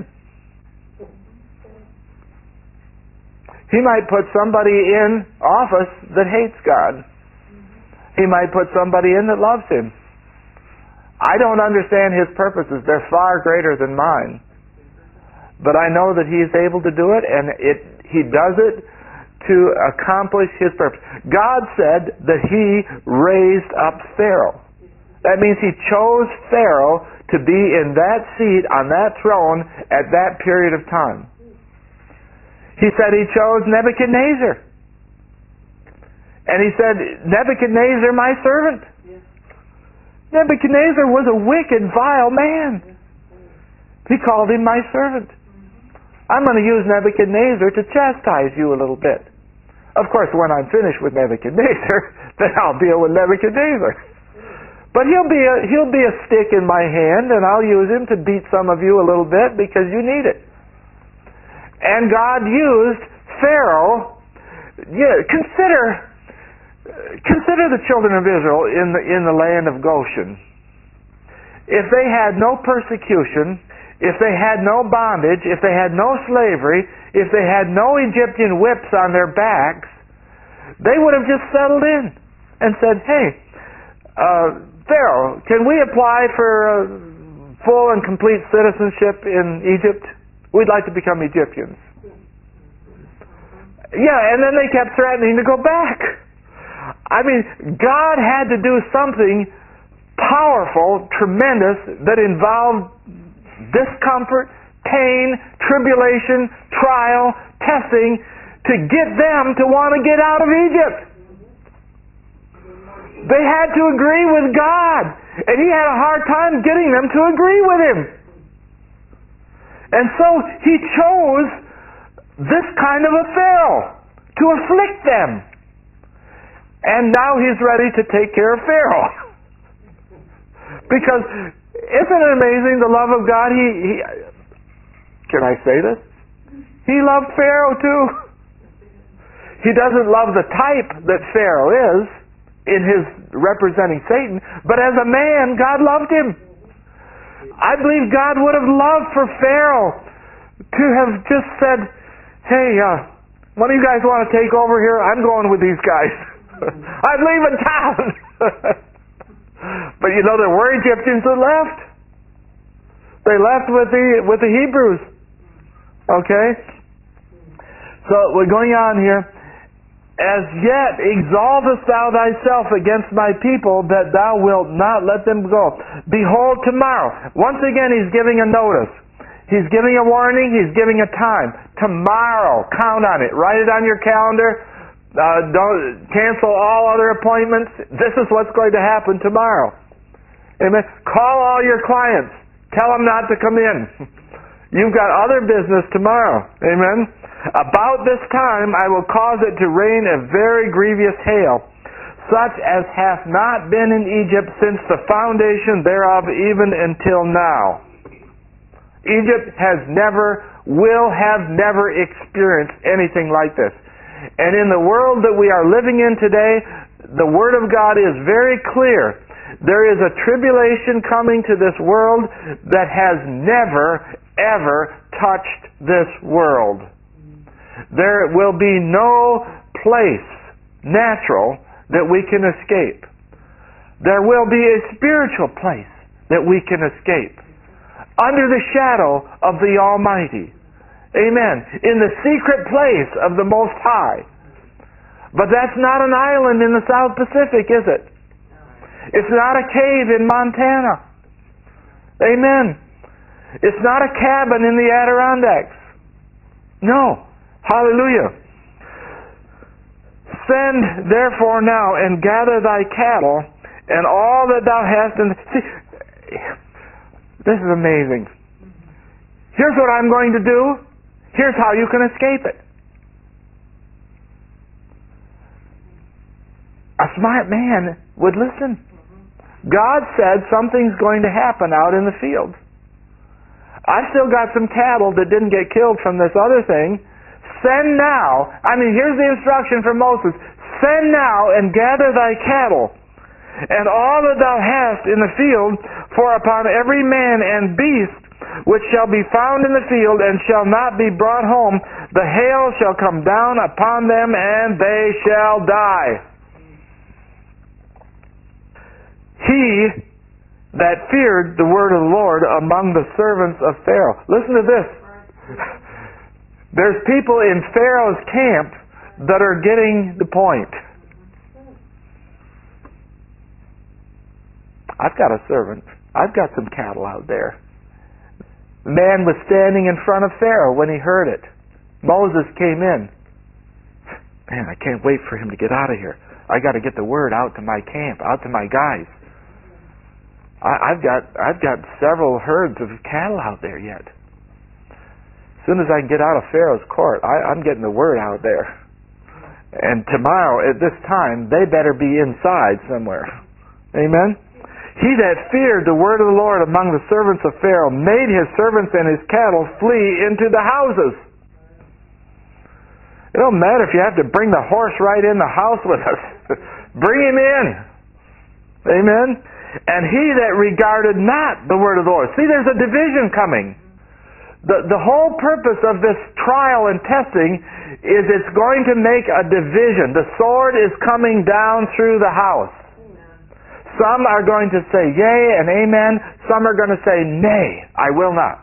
He might put somebody in office that hates God. He might put somebody in that loves Him. I don't understand His purposes. They're far greater than mine. But I know that He is able to do it, and He does it to accomplish His purpose. God said that He raised up Pharaoh. That means He chose Pharaoh to be in that seat, on that throne, at that period of time. He said He chose Nebuchadnezzar. And He said, Nebuchadnezzar, my servant. Nebuchadnezzar was a wicked, vile man. He called him my servant. I'm going to use Nebuchadnezzar to chastise you a little bit. Of course, when I'm finished with Nebuchadnezzar, then I'll deal with Nebuchadnezzar. But he'll be a stick in my hand, and I'll use him to beat some of you a little bit because you need it. And God used Pharaoh. Yeah, consider the children of Israel in the land of Goshen. If they had no persecution, if they had no bondage, if they had no slavery, if they had no Egyptian whips on their backs, they would have just settled in and said, hey, Pharaoh, can we apply for full and complete citizenship in Egypt? We'd like to become Egyptians. Yeah, and then they kept threatening to go back. I mean, God had to do something powerful, tremendous, that involved discomfort, pain, tribulation, trial, testing, to get them to want to get out of Egypt. They had to agree with God, and He had a hard time getting them to agree with Him. And so He chose this kind of a Pharaoh to afflict them. And now He's ready to take care of Pharaoh. Because isn't it amazing, the love of God? He can I say this? He loved Pharaoh too. He doesn't love the type that Pharaoh is in his representing Satan, but as a man, God loved him. I believe God would have loved for Pharaoh to have just said, hey, one of you guys want to take over here? I'm going with these guys. I'm leaving town. But you know, there were Egyptians that left. They left with the Hebrews. Okay? So we're going on here. As yet exaltest thou thyself against my people, that thou wilt not let them go. Behold, tomorrow. Once again, He's giving a notice. He's giving a warning. He's giving a time. Tomorrow. Count on it. Write it on your calendar. Don't cancel all other appointments. This is what's going to happen tomorrow. Amen. Call all your clients. Tell them not to come in. You've got other business tomorrow. Amen? About this time I will cause it to rain a very grievous hail, such as hath not been in Egypt since the foundation thereof even until now. Egypt has never, will have never experienced anything like this. And in the world that we are living in today, the Word of God is very clear. There is a tribulation coming to this world that has never, ever touched this world. There will be no place natural that we can escape. There will be a spiritual place that we can escape. Under the shadow of the Almighty. Amen. In the secret place of the Most High. But that's not an island in the South Pacific, is it? It's not a cave in Montana. Amen. It's not a cabin in the Adirondacks. No. Hallelujah. Send therefore now and gather thy cattle and all that thou hast. And see, this is amazing. Here's what I'm going to do. Here's how you can escape it. A smart man would listen. God said something's going to happen out in the field. I've still got some cattle that didn't get killed from this other thing. Send now, here's the instruction from Moses. Send now and gather thy cattle, and all that thou hast in the field, for upon every man and beast which shall be found in the field, and shall not be brought home, the hail shall come down upon them, and they shall die. He that feared the word of the Lord among the servants of Pharaoh. Listen to this. There's people in Pharaoh's camp that are getting the point. I've got a servant. I've got some cattle out there. The man was standing in front of Pharaoh when he heard it. Moses came in. Man, I can't wait for him to get out of here. I got to get the word out to my camp, out to my guys. I've got several herds of cattle out there yet. As soon as I can get out of Pharaoh's court, I'm getting the word out there. And tomorrow at this time, they better be inside somewhere. Amen? He that feared the word of the Lord among the servants of Pharaoh made his servants and his cattle flee into the houses. It don't matter if you have to bring the horse right in the house with us. Bring him in. Amen? And he that regarded not the word of the Lord. See, there's a division coming. The whole purpose of this trial and testing is it's going to make a division. The sword is coming down through the house. Some are going to say yea and amen. Some are going to say nay, I will not.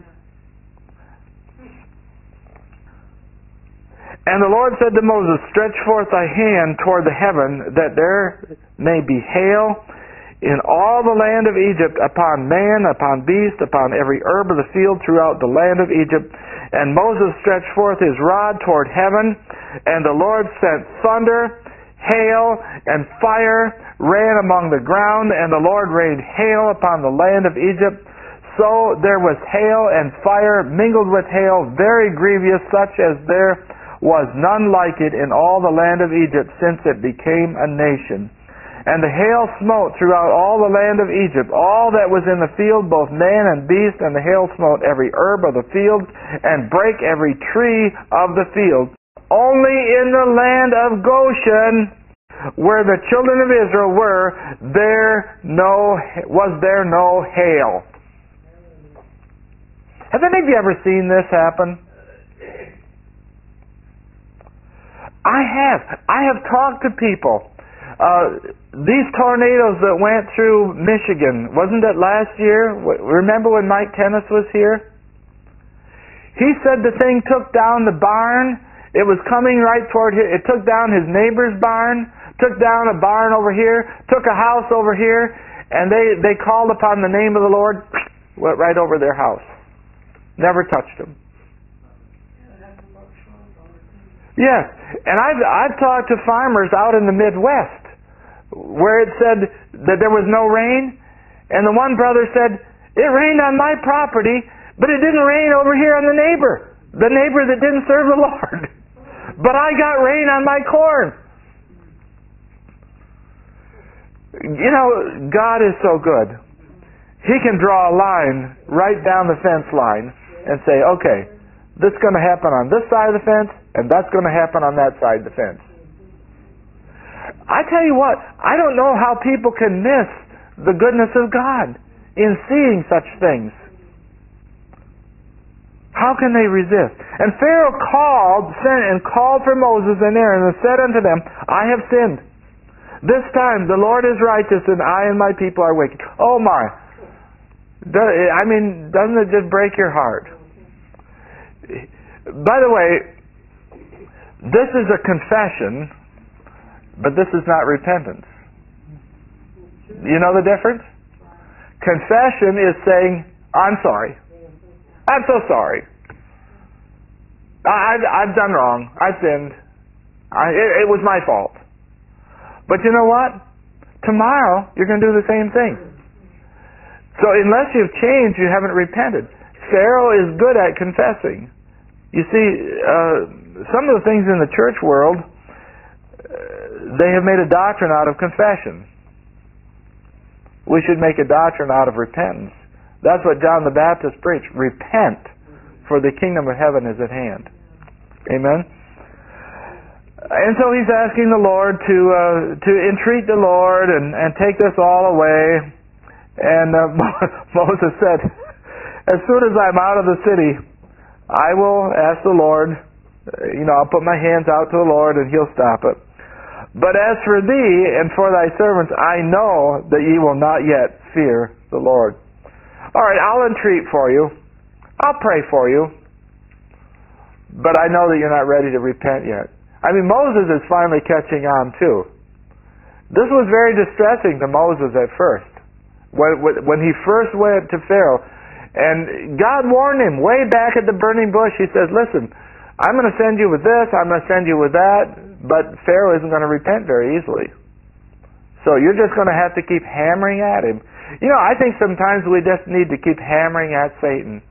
And the Lord said to Moses, stretch forth thy hand toward the heaven, that there may be hail in all the land of Egypt, upon man, upon beast, upon every herb of the field throughout the land of Egypt. And Moses stretched forth his rod toward heaven, and the Lord sent thunder, hail, and fire ran among the ground, and the Lord rained hail upon the land of Egypt. So there was hail and fire mingled with hail, very grievous, such as there was none like it in all the land of Egypt, since it became a nation. And the hail smote throughout all the land of Egypt, all that was in the field, both man and beast, and the hail smote every herb of the field, and brake every tree of the field. Only in the land of Goshen, where the children of Israel were, was there no hail. Have any of you ever seen this happen? I have talked to people. These tornadoes that went through Michigan, wasn't it last year? Remember when Mike Tennis was here? He said the thing took down the barn. It was coming right toward here. It took down his neighbor's barn, took down a barn over here, took a house over here, and they called upon the name of the Lord, went right over their house. Never touched them. Yes, and I've talked to farmers out in the Midwest where it said that there was no rain, and the one brother said, it rained on my property, But it didn't rain over here on the neighbor that didn't serve the Lord. But I got rain on my corn. You know, God is so good. He can draw a line right down the fence line and say, okay, this is going to happen on this side of the fence, and that's going to happen on that side of the fence. I tell you what, I don't know how people can miss the goodness of God in seeing such things. How can they resist? And Pharaoh sent and called for Moses and Aaron and said unto them, I have sinned. This time the Lord is righteous and I and my people are wicked. Oh my. I mean, doesn't it just break your heart? By the way, this is a confession, but this is not repentance. You know the difference? Confession is saying, I'm sorry. I'm so sorry. I've done wrong. I sinned. It was my fault. But you know what? Tomorrow, you're going to do the same thing. So unless you've changed, you haven't repented. Pharaoh is good at confessing. You see, some of the things in the church world, they have made a doctrine out of confession. We should make a doctrine out of repentance. That's what John the Baptist preached. Repent, for the kingdom of heaven is at hand. Amen? And so he's asking the Lord to entreat the Lord and take this all away. And Moses said, as soon as I'm out of the city, I will ask the Lord, I'll put my hands out to the Lord and he'll stop it. But as for thee and for thy servants, I know that ye will not yet fear the Lord. All right, I'll entreat for you. I'll pray for you. But I know that you're not ready to repent yet. I mean, Moses is finally catching on too. This was very distressing to Moses at first. When he first went to Pharaoh, and God warned him way back at the burning bush, he says, listen, I'm going to send you with this, I'm going to send you with that, but Pharaoh isn't going to repent very easily. So you're just going to have to keep hammering at him. I think sometimes we just need to keep hammering at Satan.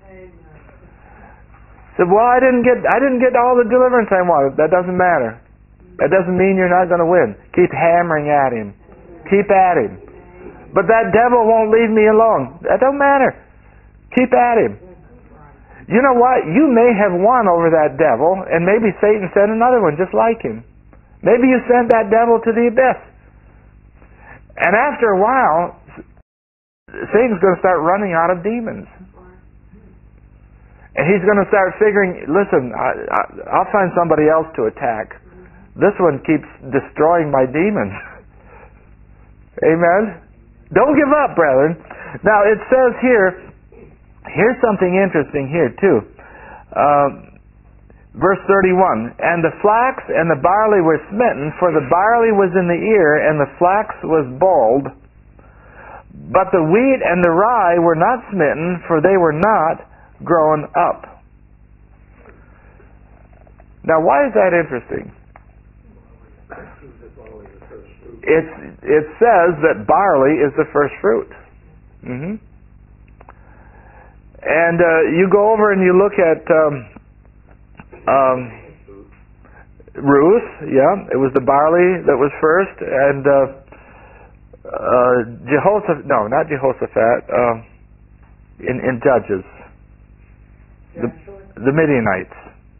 So, well, I didn't get all the deliverance I wanted. That doesn't matter. That doesn't mean you're not going to win. Keep hammering at him. Keep at him. But that devil won't leave me alone. That don't matter. Keep at him. You know what? You may have won over that devil, and maybe Satan sent another one just like him. Maybe you sent that devil to the abyss. And after a while, Satan's going to start running out of demons. And he's going to start figuring, listen, I'll find somebody else to attack. This one keeps destroying my demons. Amen? Don't give up, brethren. Now, it says here, here's something interesting here, too. Verse 31, and the flax and the barley were smitten, for the barley was in the ear, and the flax was bolled. But the wheat and the rye were not smitten, for they were not grown up. Now, why is that interesting? It says that barley is the first fruit. Mm-hmm. And you go over and you look at Ruth. Yeah, it was the barley that was first, and not Jehoshaphat. In Judges, the Midianites.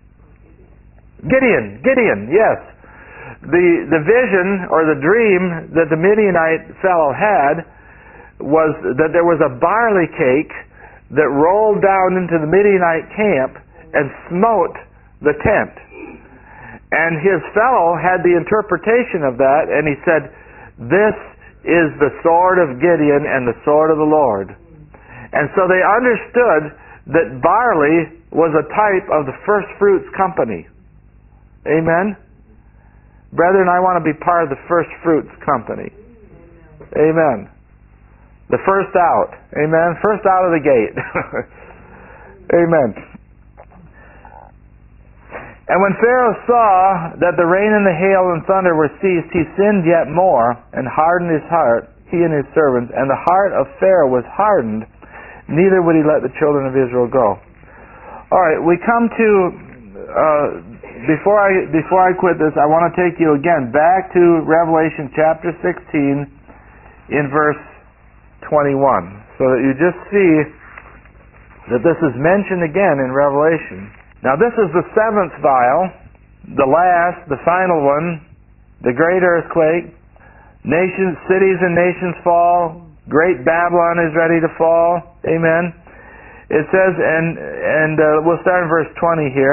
Gideon, yes. The vision or the dream that the Midianite fellow had was that there was a barley cake that rolled down into the Midianite camp and smote the tent. And his fellow had the interpretation of that, and he said, this is the sword of Gideon and the sword of the Lord. And so they understood that barley was a type of the first fruits company. Amen? Brethren, I want to be part of the first fruits company. Amen. The first out. Amen. First out of the gate. Amen. And when Pharaoh saw that the rain and the hail and thunder were ceased, he sinned yet more and hardened his heart, he and his servants, and the heart of Pharaoh was hardened, neither would he let the children of Israel go. All right, we come to, before I quit this, I want to take you again back to Revelation chapter 16 in verse 21, so that you just see that this is mentioned again in Revelation. Now this is the seventh vial, the last, the final one, the great earthquake. Nations, cities and nations fall. Great Babylon is ready to fall. Amen. It says, and we'll start in verse 20 here.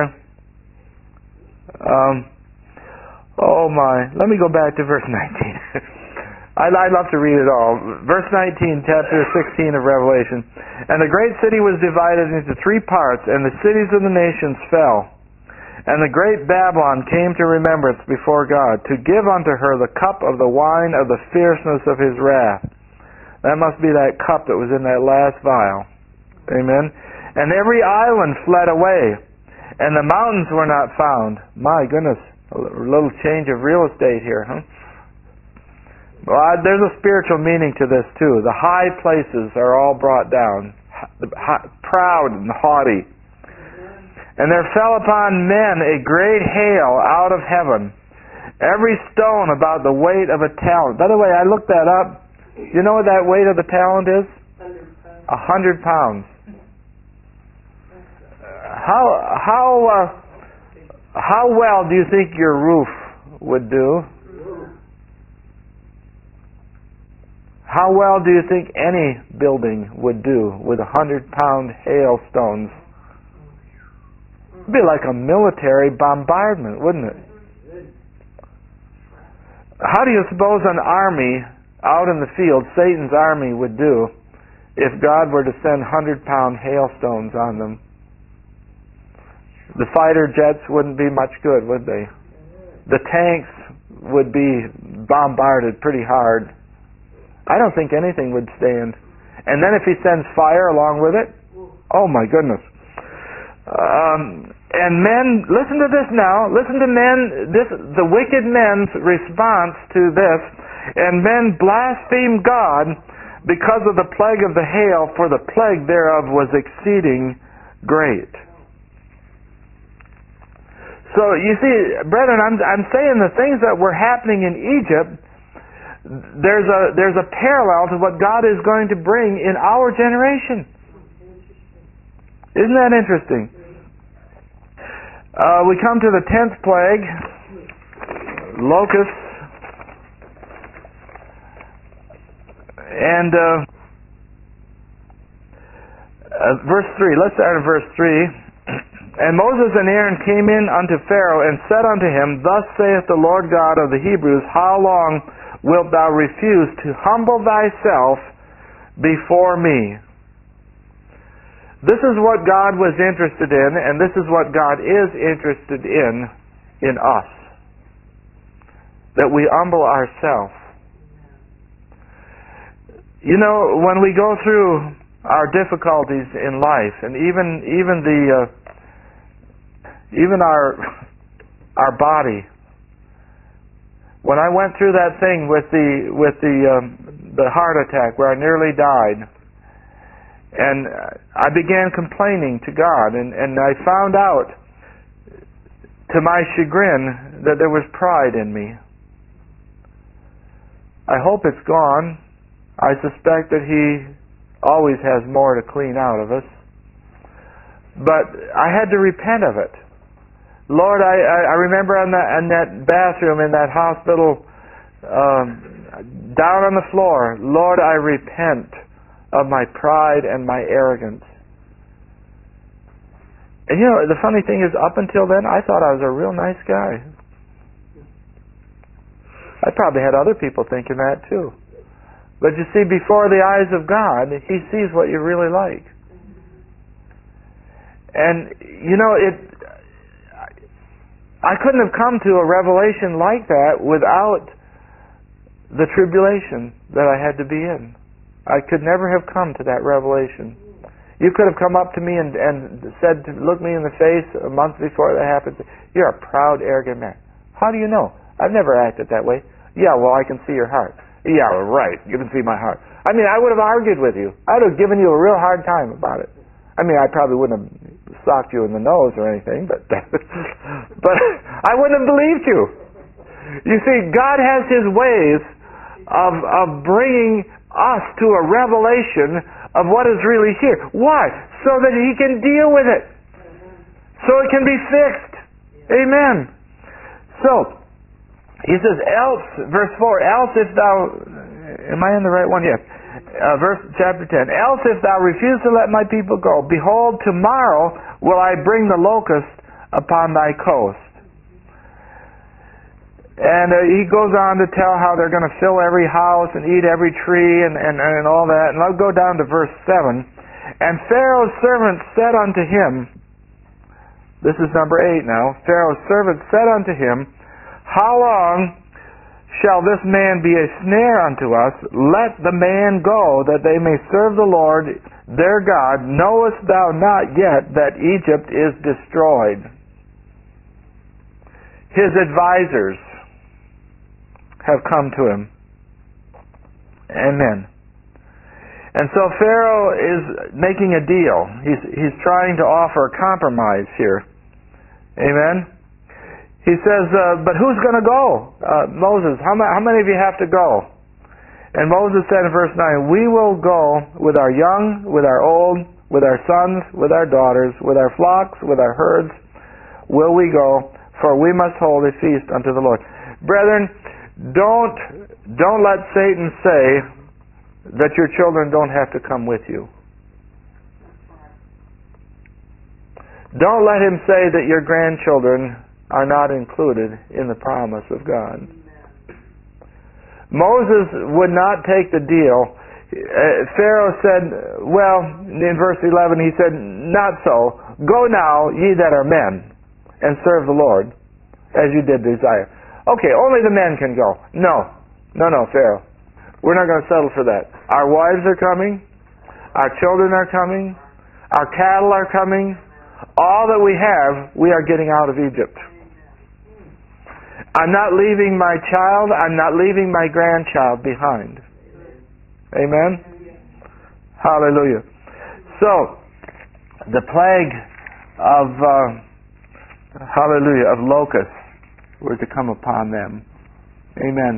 Oh my! Let me go back to verse 19. I'd love to read it all. Verse 19, chapter 16 of Revelation. And the great city was divided into three parts, and the cities of the nations fell. And the great Babylon came to remembrance before God, to give unto her the cup of the wine of the fierceness of his wrath. That must be that cup that was in that last vial. Amen. And every island fled away, and the mountains were not found. My goodness, a little change of real estate here, huh? Well, there's a spiritual meaning to this too. The high places are all brought down, proud and haughty. And there fell upon men a great hail out of heaven, every stone about the weight of a talent. By the way, I looked that up. You know what that weight of the talent is? 100 pounds. How well do you think your roof would do? How well do you think any building would do with 100-pound hailstones? It'd be like a military bombardment, wouldn't it? How do you suppose an army out in the field, Satan's army, would do if God were to send 100-pound hailstones on them? The fighter jets wouldn't be much good, would they? The tanks would be bombarded pretty hard. I don't think anything would stand. And then if he sends fire along with it, oh my goodness. And men, listen to this now. Listen to men, the wicked men's response to this. And men blasphemed God because of the plague of the hail, for the plague thereof was exceeding great. So you see, brethren, I'm saying the things that were happening in Egypt, there's a parallel to what God is going to bring in our generation. Isn't that interesting? We come to the 10th plague, locusts, and verse 3. Let's start at verse 3. And Moses and Aaron came in unto Pharaoh and said unto him, Thus saith the Lord God of the Hebrews, How long wilt thou refuse to humble thyself before me? This is what God was interested in, and this is what God is interested in us. That we humble ourselves. You know, when we go through our difficulties in life, and even our body. When I went through that thing with the heart attack where I nearly died, and I began complaining to God, and I found out, to my chagrin, that there was pride in me. I hope it's gone. I suspect that He always has more to clean out of us. But I had to repent of it. Lord, I remember in that bathroom in that hospital, down on the floor, Lord, I repent of my pride and my arrogance. And you know, the funny thing is, up until then, I thought I was a real nice guy. I probably had other people thinking that too. But you see, before the eyes of God, He sees what you're really like. And, you know, I couldn't have come to a revelation like that without the tribulation that I had to be in. I could never have come to that revelation. You could have come up to me and said, look me in the face a month before that happened, you're a proud, arrogant man. How do you know? I've never acted that way. Yeah, well, I can see your heart. Yeah, well, right. You can see my heart. I mean, I would have argued with you. I would have given you a real hard time about it. I mean, I probably wouldn't have socked you in the nose or anything, but but I wouldn't have believed you. You see, God has His ways of bringing us to a revelation of what is really here. Why? So that He can deal with it. So it can be fixed. Amen. So, He says, else, verse 4, else if thou, am I in the right one? Yes. Chapter 10, else if thou refuse to let my people go, behold, tomorrow will I bring the locust upon thy coast. And he goes on to tell how they're going to fill every house and eat every tree and all that. And I'll go down to verse 7. And Pharaoh's servant said unto him, this is number 8 now, Pharaoh's servant said unto him, how long shall this man be a snare unto us? Let the man go, that they may serve the Lord their God. Knowest thou not yet that Egypt is destroyed? His advisors have come to him. Amen. And so Pharaoh is making a deal. He's trying to offer a compromise here. Amen. He says, but who's going to go? Moses, how many of you have to go? And Moses said in verse 9, we will go with our young, with our old, with our sons, with our daughters, with our flocks, with our herds, will we go, for we must hold a feast unto the Lord. Brethren, don't let Satan say that your children don't have to come with you. Don't let him say that your grandchildren are not included in the promise of God. Moses would not take the deal. Pharaoh said, well, in verse 11 he said, not so. Go now, ye that are men, and serve the Lord, as you did desire. Okay, only the men can go. No, Pharaoh. We're not going to settle for that. Our wives are coming. Our children are coming. Our cattle are coming. All that we have, we are getting out of Egypt. I'm not leaving my child. I'm not leaving my grandchild behind. Amen? Hallelujah. So, the plague of, of locusts were to come upon them. Amen.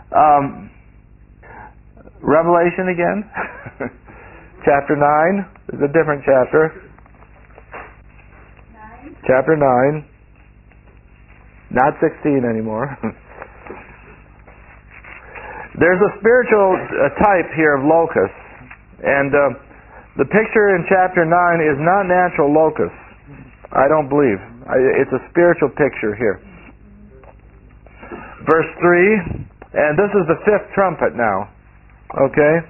Revelation again. Chapter 9 is a different chapter. Chapter 9. Not 16 anymore. There's a spiritual type here of locusts. And the picture in chapter 9 is not natural locusts. I don't believe. It's a spiritual picture here. Verse 3, and this is the 5th trumpet now. Okay?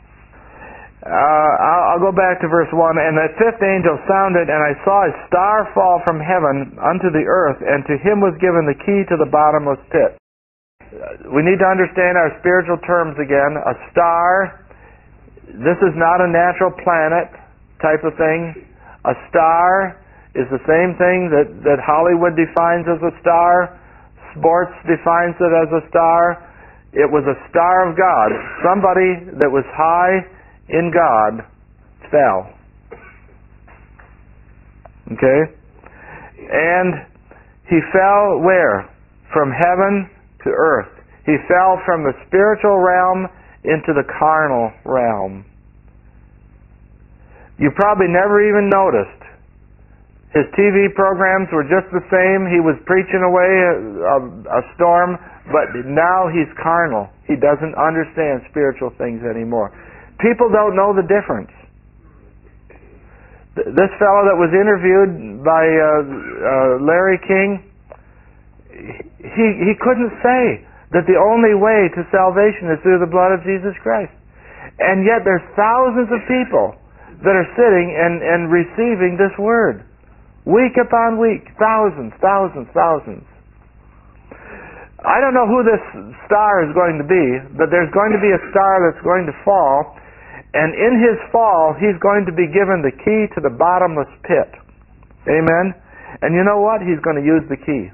I'll go back to verse 1. And the 5th angel sounded, and I saw a star fall from heaven unto the earth, and to him was given the key to the bottomless pit. We need to understand our spiritual terms again. A star, this is not a natural planet type of thing. A star is the same thing that Hollywood defines as a star. Sports defines it as a star. It was a star of God. Somebody that was high in God fell. Okay? And he fell where? From heaven to earth. He fell from the spiritual realm into the carnal realm. You probably never even noticed. His TV programs were just the same. He was preaching away a storm, but now he's carnal. He doesn't understand spiritual things anymore. People don't know the difference. This fellow that was interviewed by Larry King, he couldn't say that the only way to salvation is through the blood of Jesus Christ. And yet there's thousands of people that are sitting and receiving this word. Week upon week, thousands. I don't know who this star is going to be, but there's going to be a star that's going to fall, and in his fall, he's going to be given the key to the bottomless pit. Amen? And you know what? He's going to use the key.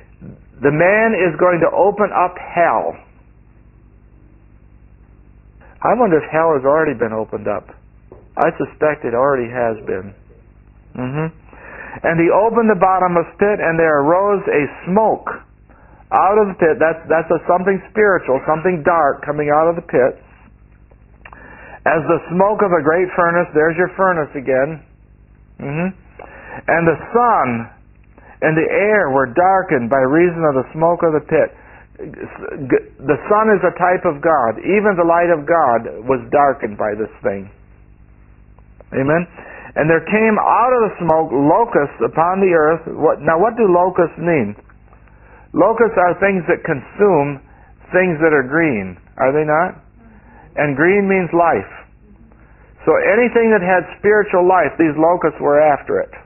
The man is going to open up hell. I wonder if hell has already been opened up. I suspect it already has been. And he opened the bottomless pit, and there arose a smoke out of the pit. That's something spiritual, something dark coming out of the pit. As the smoke of a great furnace. There's your furnace again. And the sun and the air were darkened by reason of the smoke of the pit. The sun is a type of God. Even the light of God was darkened by this thing. Amen? And there came out of the smoke locusts upon the earth. Now what do locusts mean? Locusts are things that consume things that are green. Are they not? And green means life. So anything that had spiritual life, these locusts were after it.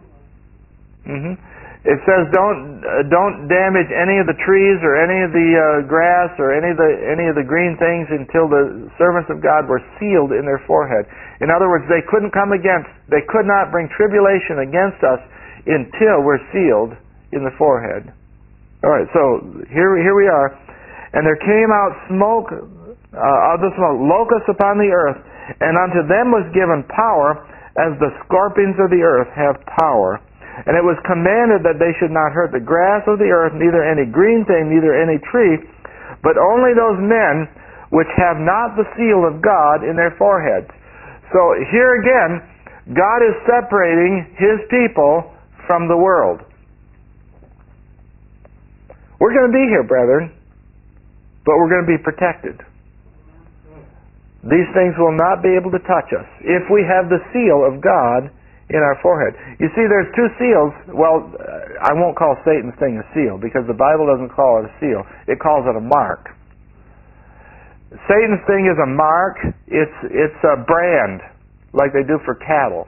It says don't damage any of the trees or any of the grass or any of the green things until the servants of God were sealed in their forehead. In other words, they could not bring tribulation against us until we're sealed in the forehead. All right, so here we are. And there came out smoke of the smoke, locusts upon the earth, and unto them was given power, as the scorpions of the earth have power. And it was commanded that they should not hurt the grass of the earth, neither any green thing, neither any tree, but only those men which have not the seal of God in their foreheads. So here again, God is separating His people from the world. We're going to be here, brethren, but we're going to be protected. These things will not be able to touch us if we have the seal of God in our forehead. You see, there's two seals. Well, I won't call Satan's thing a seal, because the Bible doesn't call it a seal. It calls it a mark. Satan's thing is a mark. It's a brand, like they do for cattle.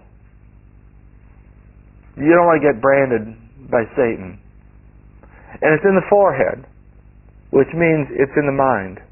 You don't want to get branded by Satan. And it's in the forehead, which means it's in the mind.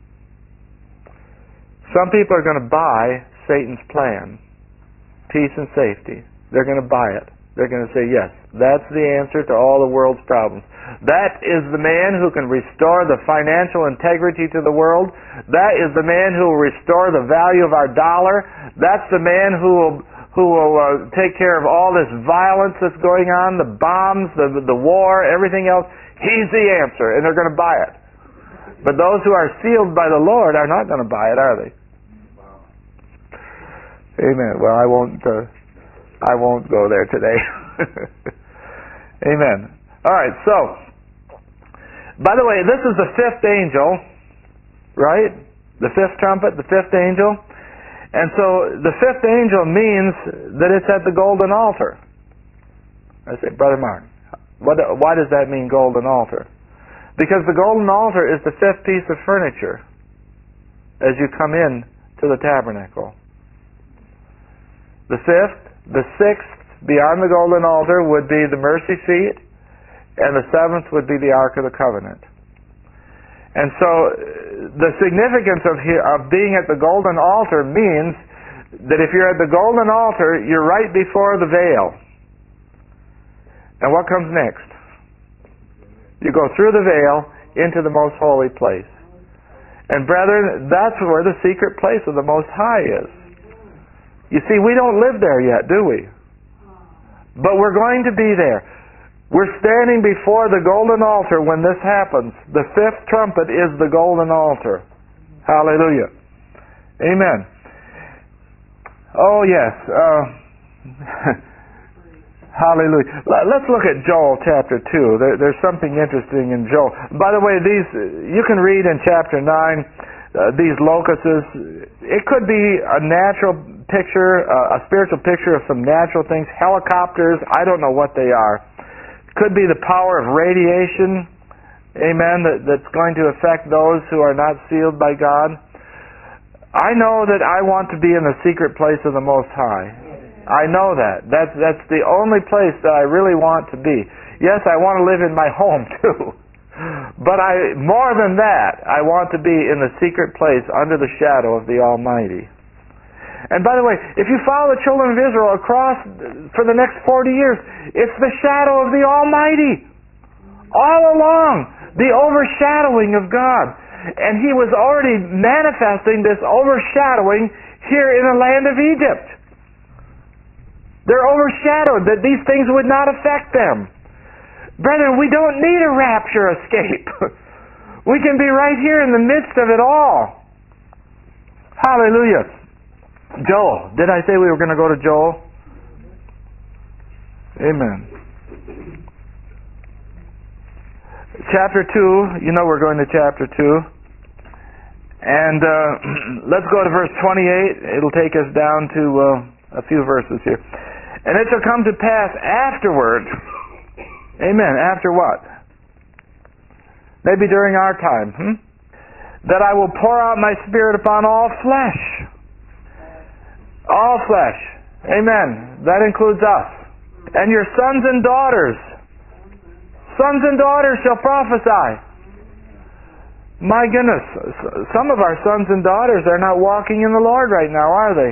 Some people are going to buy Satan's plan. Peace and safety. They're going to buy it. They're going to say, yes, that's the answer to all the world's problems. That is the man who can restore the financial integrity to the world. That is the man who will restore the value of our dollar. That's the man who will take care of all this violence that's going on, the bombs, the war, everything else. He's the answer, and they're going to buy it. But those who are sealed by the Lord are not going to buy it, are they? Amen. Well, I won't go there today. Amen. All right. So, by the way, this is the fifth angel, right? The fifth trumpet, the fifth angel, and so the fifth angel means that it's at the golden altar. I say, Brother Mark, why does that mean golden altar? Because the golden altar is the fifth piece of furniture as you come in to the tabernacle. The fifth, the sixth, beyond the golden altar would be the mercy seat, and the seventh would be the Ark of the Covenant. And so the significance of being at the golden altar means that if you're at the golden altar, you're right before the veil. And what comes next? You go through the veil into the most holy place. And brethren, that's where the secret place of the Most High is. You see, we don't live there yet, do we? But we're going to be there. We're standing before the golden altar when this happens. The fifth trumpet is the golden altar. Hallelujah. Amen. Oh, yes. Hallelujah. Let's look at Joel chapter 2. There's something interesting in Joel. By the way, you can read in chapter 9, these locusts. It could be a natural picture, a spiritual picture of some natural things. Helicopters, I don't know what they are. Could be the power of radiation, amen, that's going to affect those who are not sealed by God. I know that I want to be in the secret place of the Most High. I know that. That's the only place that I really want to be. Yes, I want to live in my home too. But more than that, I want to be in the secret place under the shadow of the Almighty. And by the way, if you follow the children of Israel across for the next 40 years, it's the shadow of the Almighty. All along, the overshadowing of God. And He was already manifesting this overshadowing here in the land of Egypt. They're overshadowed, that these things would not affect them. Brethren, we don't need a rapture escape. We can be right here in the midst of it all. Hallelujah. Joel. Did I say we were going to go to Joel? Amen. Chapter 2. You know we're going to chapter 2. And let's go to verse 28. It'll take us down to a few verses here. And it shall come to pass afterward. Amen. After what? Maybe during our time. That I will pour out my Spirit upon all flesh. All flesh. Amen. That includes us. And your sons and daughters shall prophesy. My goodness, some of our sons and daughters are not walking in the Lord right now, are they?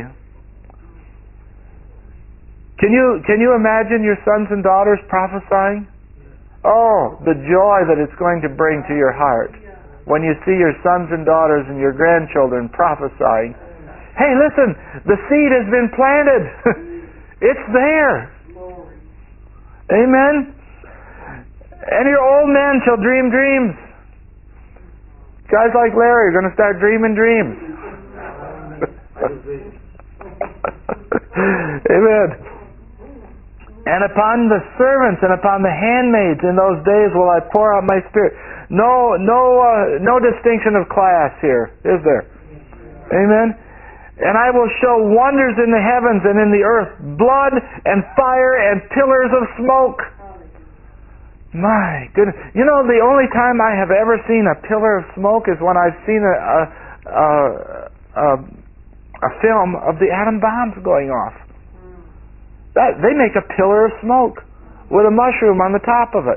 Can you imagine your sons and daughters prophesying? Oh, the joy that it's going to bring to your heart when you see your sons and daughters and your grandchildren prophesying. Hey, listen, the seed has been planted. It's there. Amen. And your old men shall dream dreams. Guys like Larry are going to start dreaming dreams. Amen. And upon the servants and upon the handmaids in those days will I pour out my Spirit. No distinction of class here, is there? Amen. And I will show wonders in the heavens and in the earth, blood and fire and pillars of smoke. My goodness. You know, the only time I have ever seen a pillar of smoke is when I've seen a film of the atom bombs going off. They make a pillar of smoke with a mushroom on the top of it.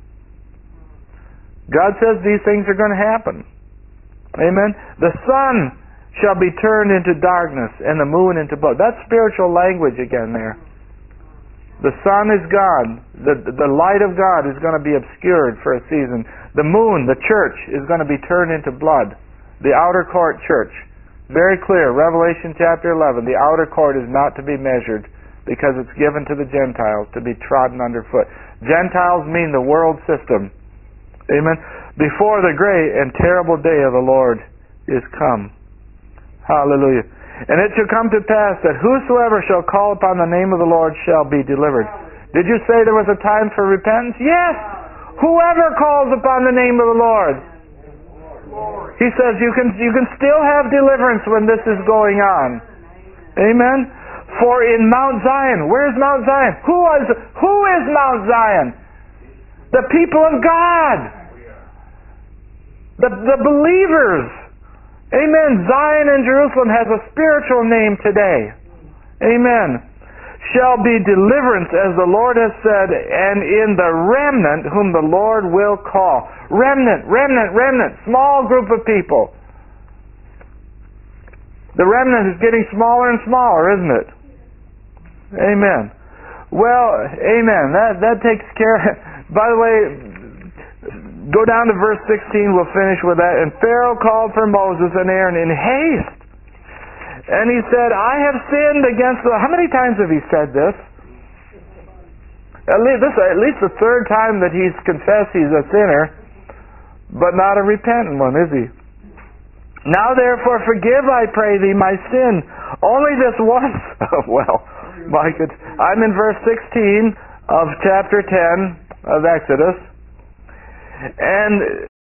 God says these things are going to happen. Amen. The sun shall be turned into darkness and the moon into blood. That's spiritual language again there. The sun is gone. The light of God is going to be obscured for a season. The moon, the church, is going to be turned into blood. The outer court church. Very clear. Revelation chapter 11. The outer court is not to be measured because it's given to the Gentiles to be trodden underfoot. Gentiles mean the world system. Amen. Before the great and terrible day of the Lord is come. Hallelujah. And it shall come to pass that whosoever shall call upon the name of the Lord shall be delivered. Did you say there was a time for repentance? Yes! Whoever calls upon the name of the Lord. He says you can still have deliverance when this is going on. Amen? For in Mount Zion, where's Mount Zion? Who is Mount Zion? The people of God. The believers. Amen. Zion and Jerusalem has a spiritual name today. Amen. Shall be deliverance, as the Lord has said, and in the remnant whom the Lord will call. Remnant. Small group of people. The remnant is getting smaller and smaller, isn't it? Amen. Well, amen. That takes care. By the way, go down to verse 16. We'll finish with that. And Pharaoh called for Moses and Aaron in haste. And he said, I have sinned against the... How many times have he said this? At least the third time that he's confessed he's a sinner, but not a repentant one, is he? Now therefore forgive, I pray thee, my sin. Only this once. Well, my good. I'm in verse 16 of chapter 10 of Exodus. And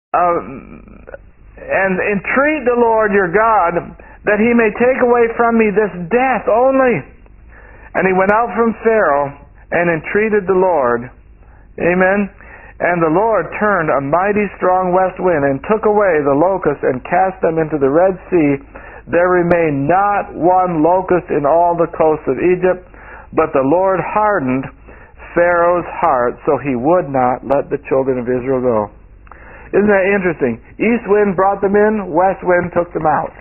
entreat the Lord your God that he may take away from me this death only. And he went out from Pharaoh and entreated the Lord. Amen. And the Lord turned a mighty strong west wind and took away the locusts and cast them into the Red Sea. There remained not one locust in all the coasts of Egypt, but the Lord hardened Pharaoh's heart, so he would not let the children of Israel go. Isn't that interesting? East wind brought them in, west wind took them out.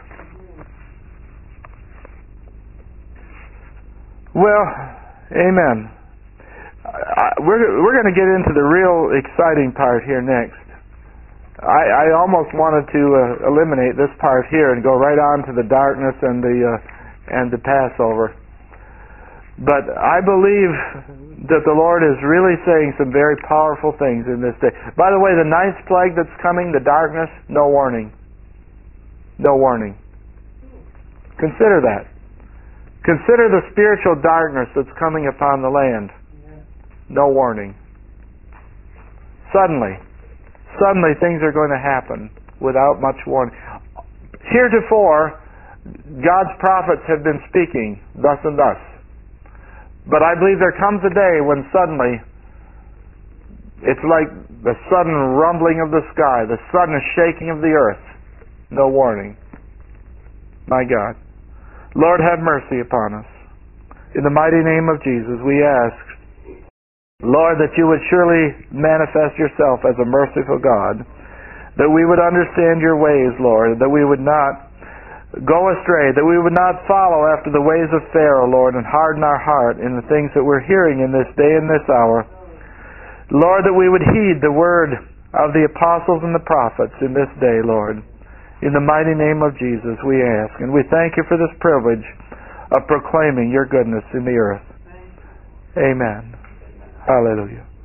Well, amen. We're going to get into the real exciting part here next. I almost wanted to eliminate this part here and go right on to the darkness and the Passover. But I believe that the Lord is really saying some very powerful things in this day. By the way, the ninth plague that's coming, the darkness, no warning. No warning. Consider that. Consider the spiritual darkness that's coming upon the land. No warning. Suddenly things are going to happen without much warning. Heretofore, God's prophets have been speaking thus and thus. But I believe there comes a day when suddenly it's like the sudden rumbling of the sky, the sudden shaking of the earth. No warning. My God. Lord, have mercy upon us. In the mighty name of Jesus, we ask, Lord, that you would surely manifest yourself as a merciful God, that we would understand your ways, Lord, that we would not go astray, that we would not follow after the ways of Pharaoh, Lord, and harden our heart in the things that we're hearing in this day and this hour. Lord, that we would heed the word of the apostles and the prophets in this day, Lord. In the mighty name of Jesus we ask, and we thank you for this privilege of proclaiming your goodness in the earth. Amen. Hallelujah.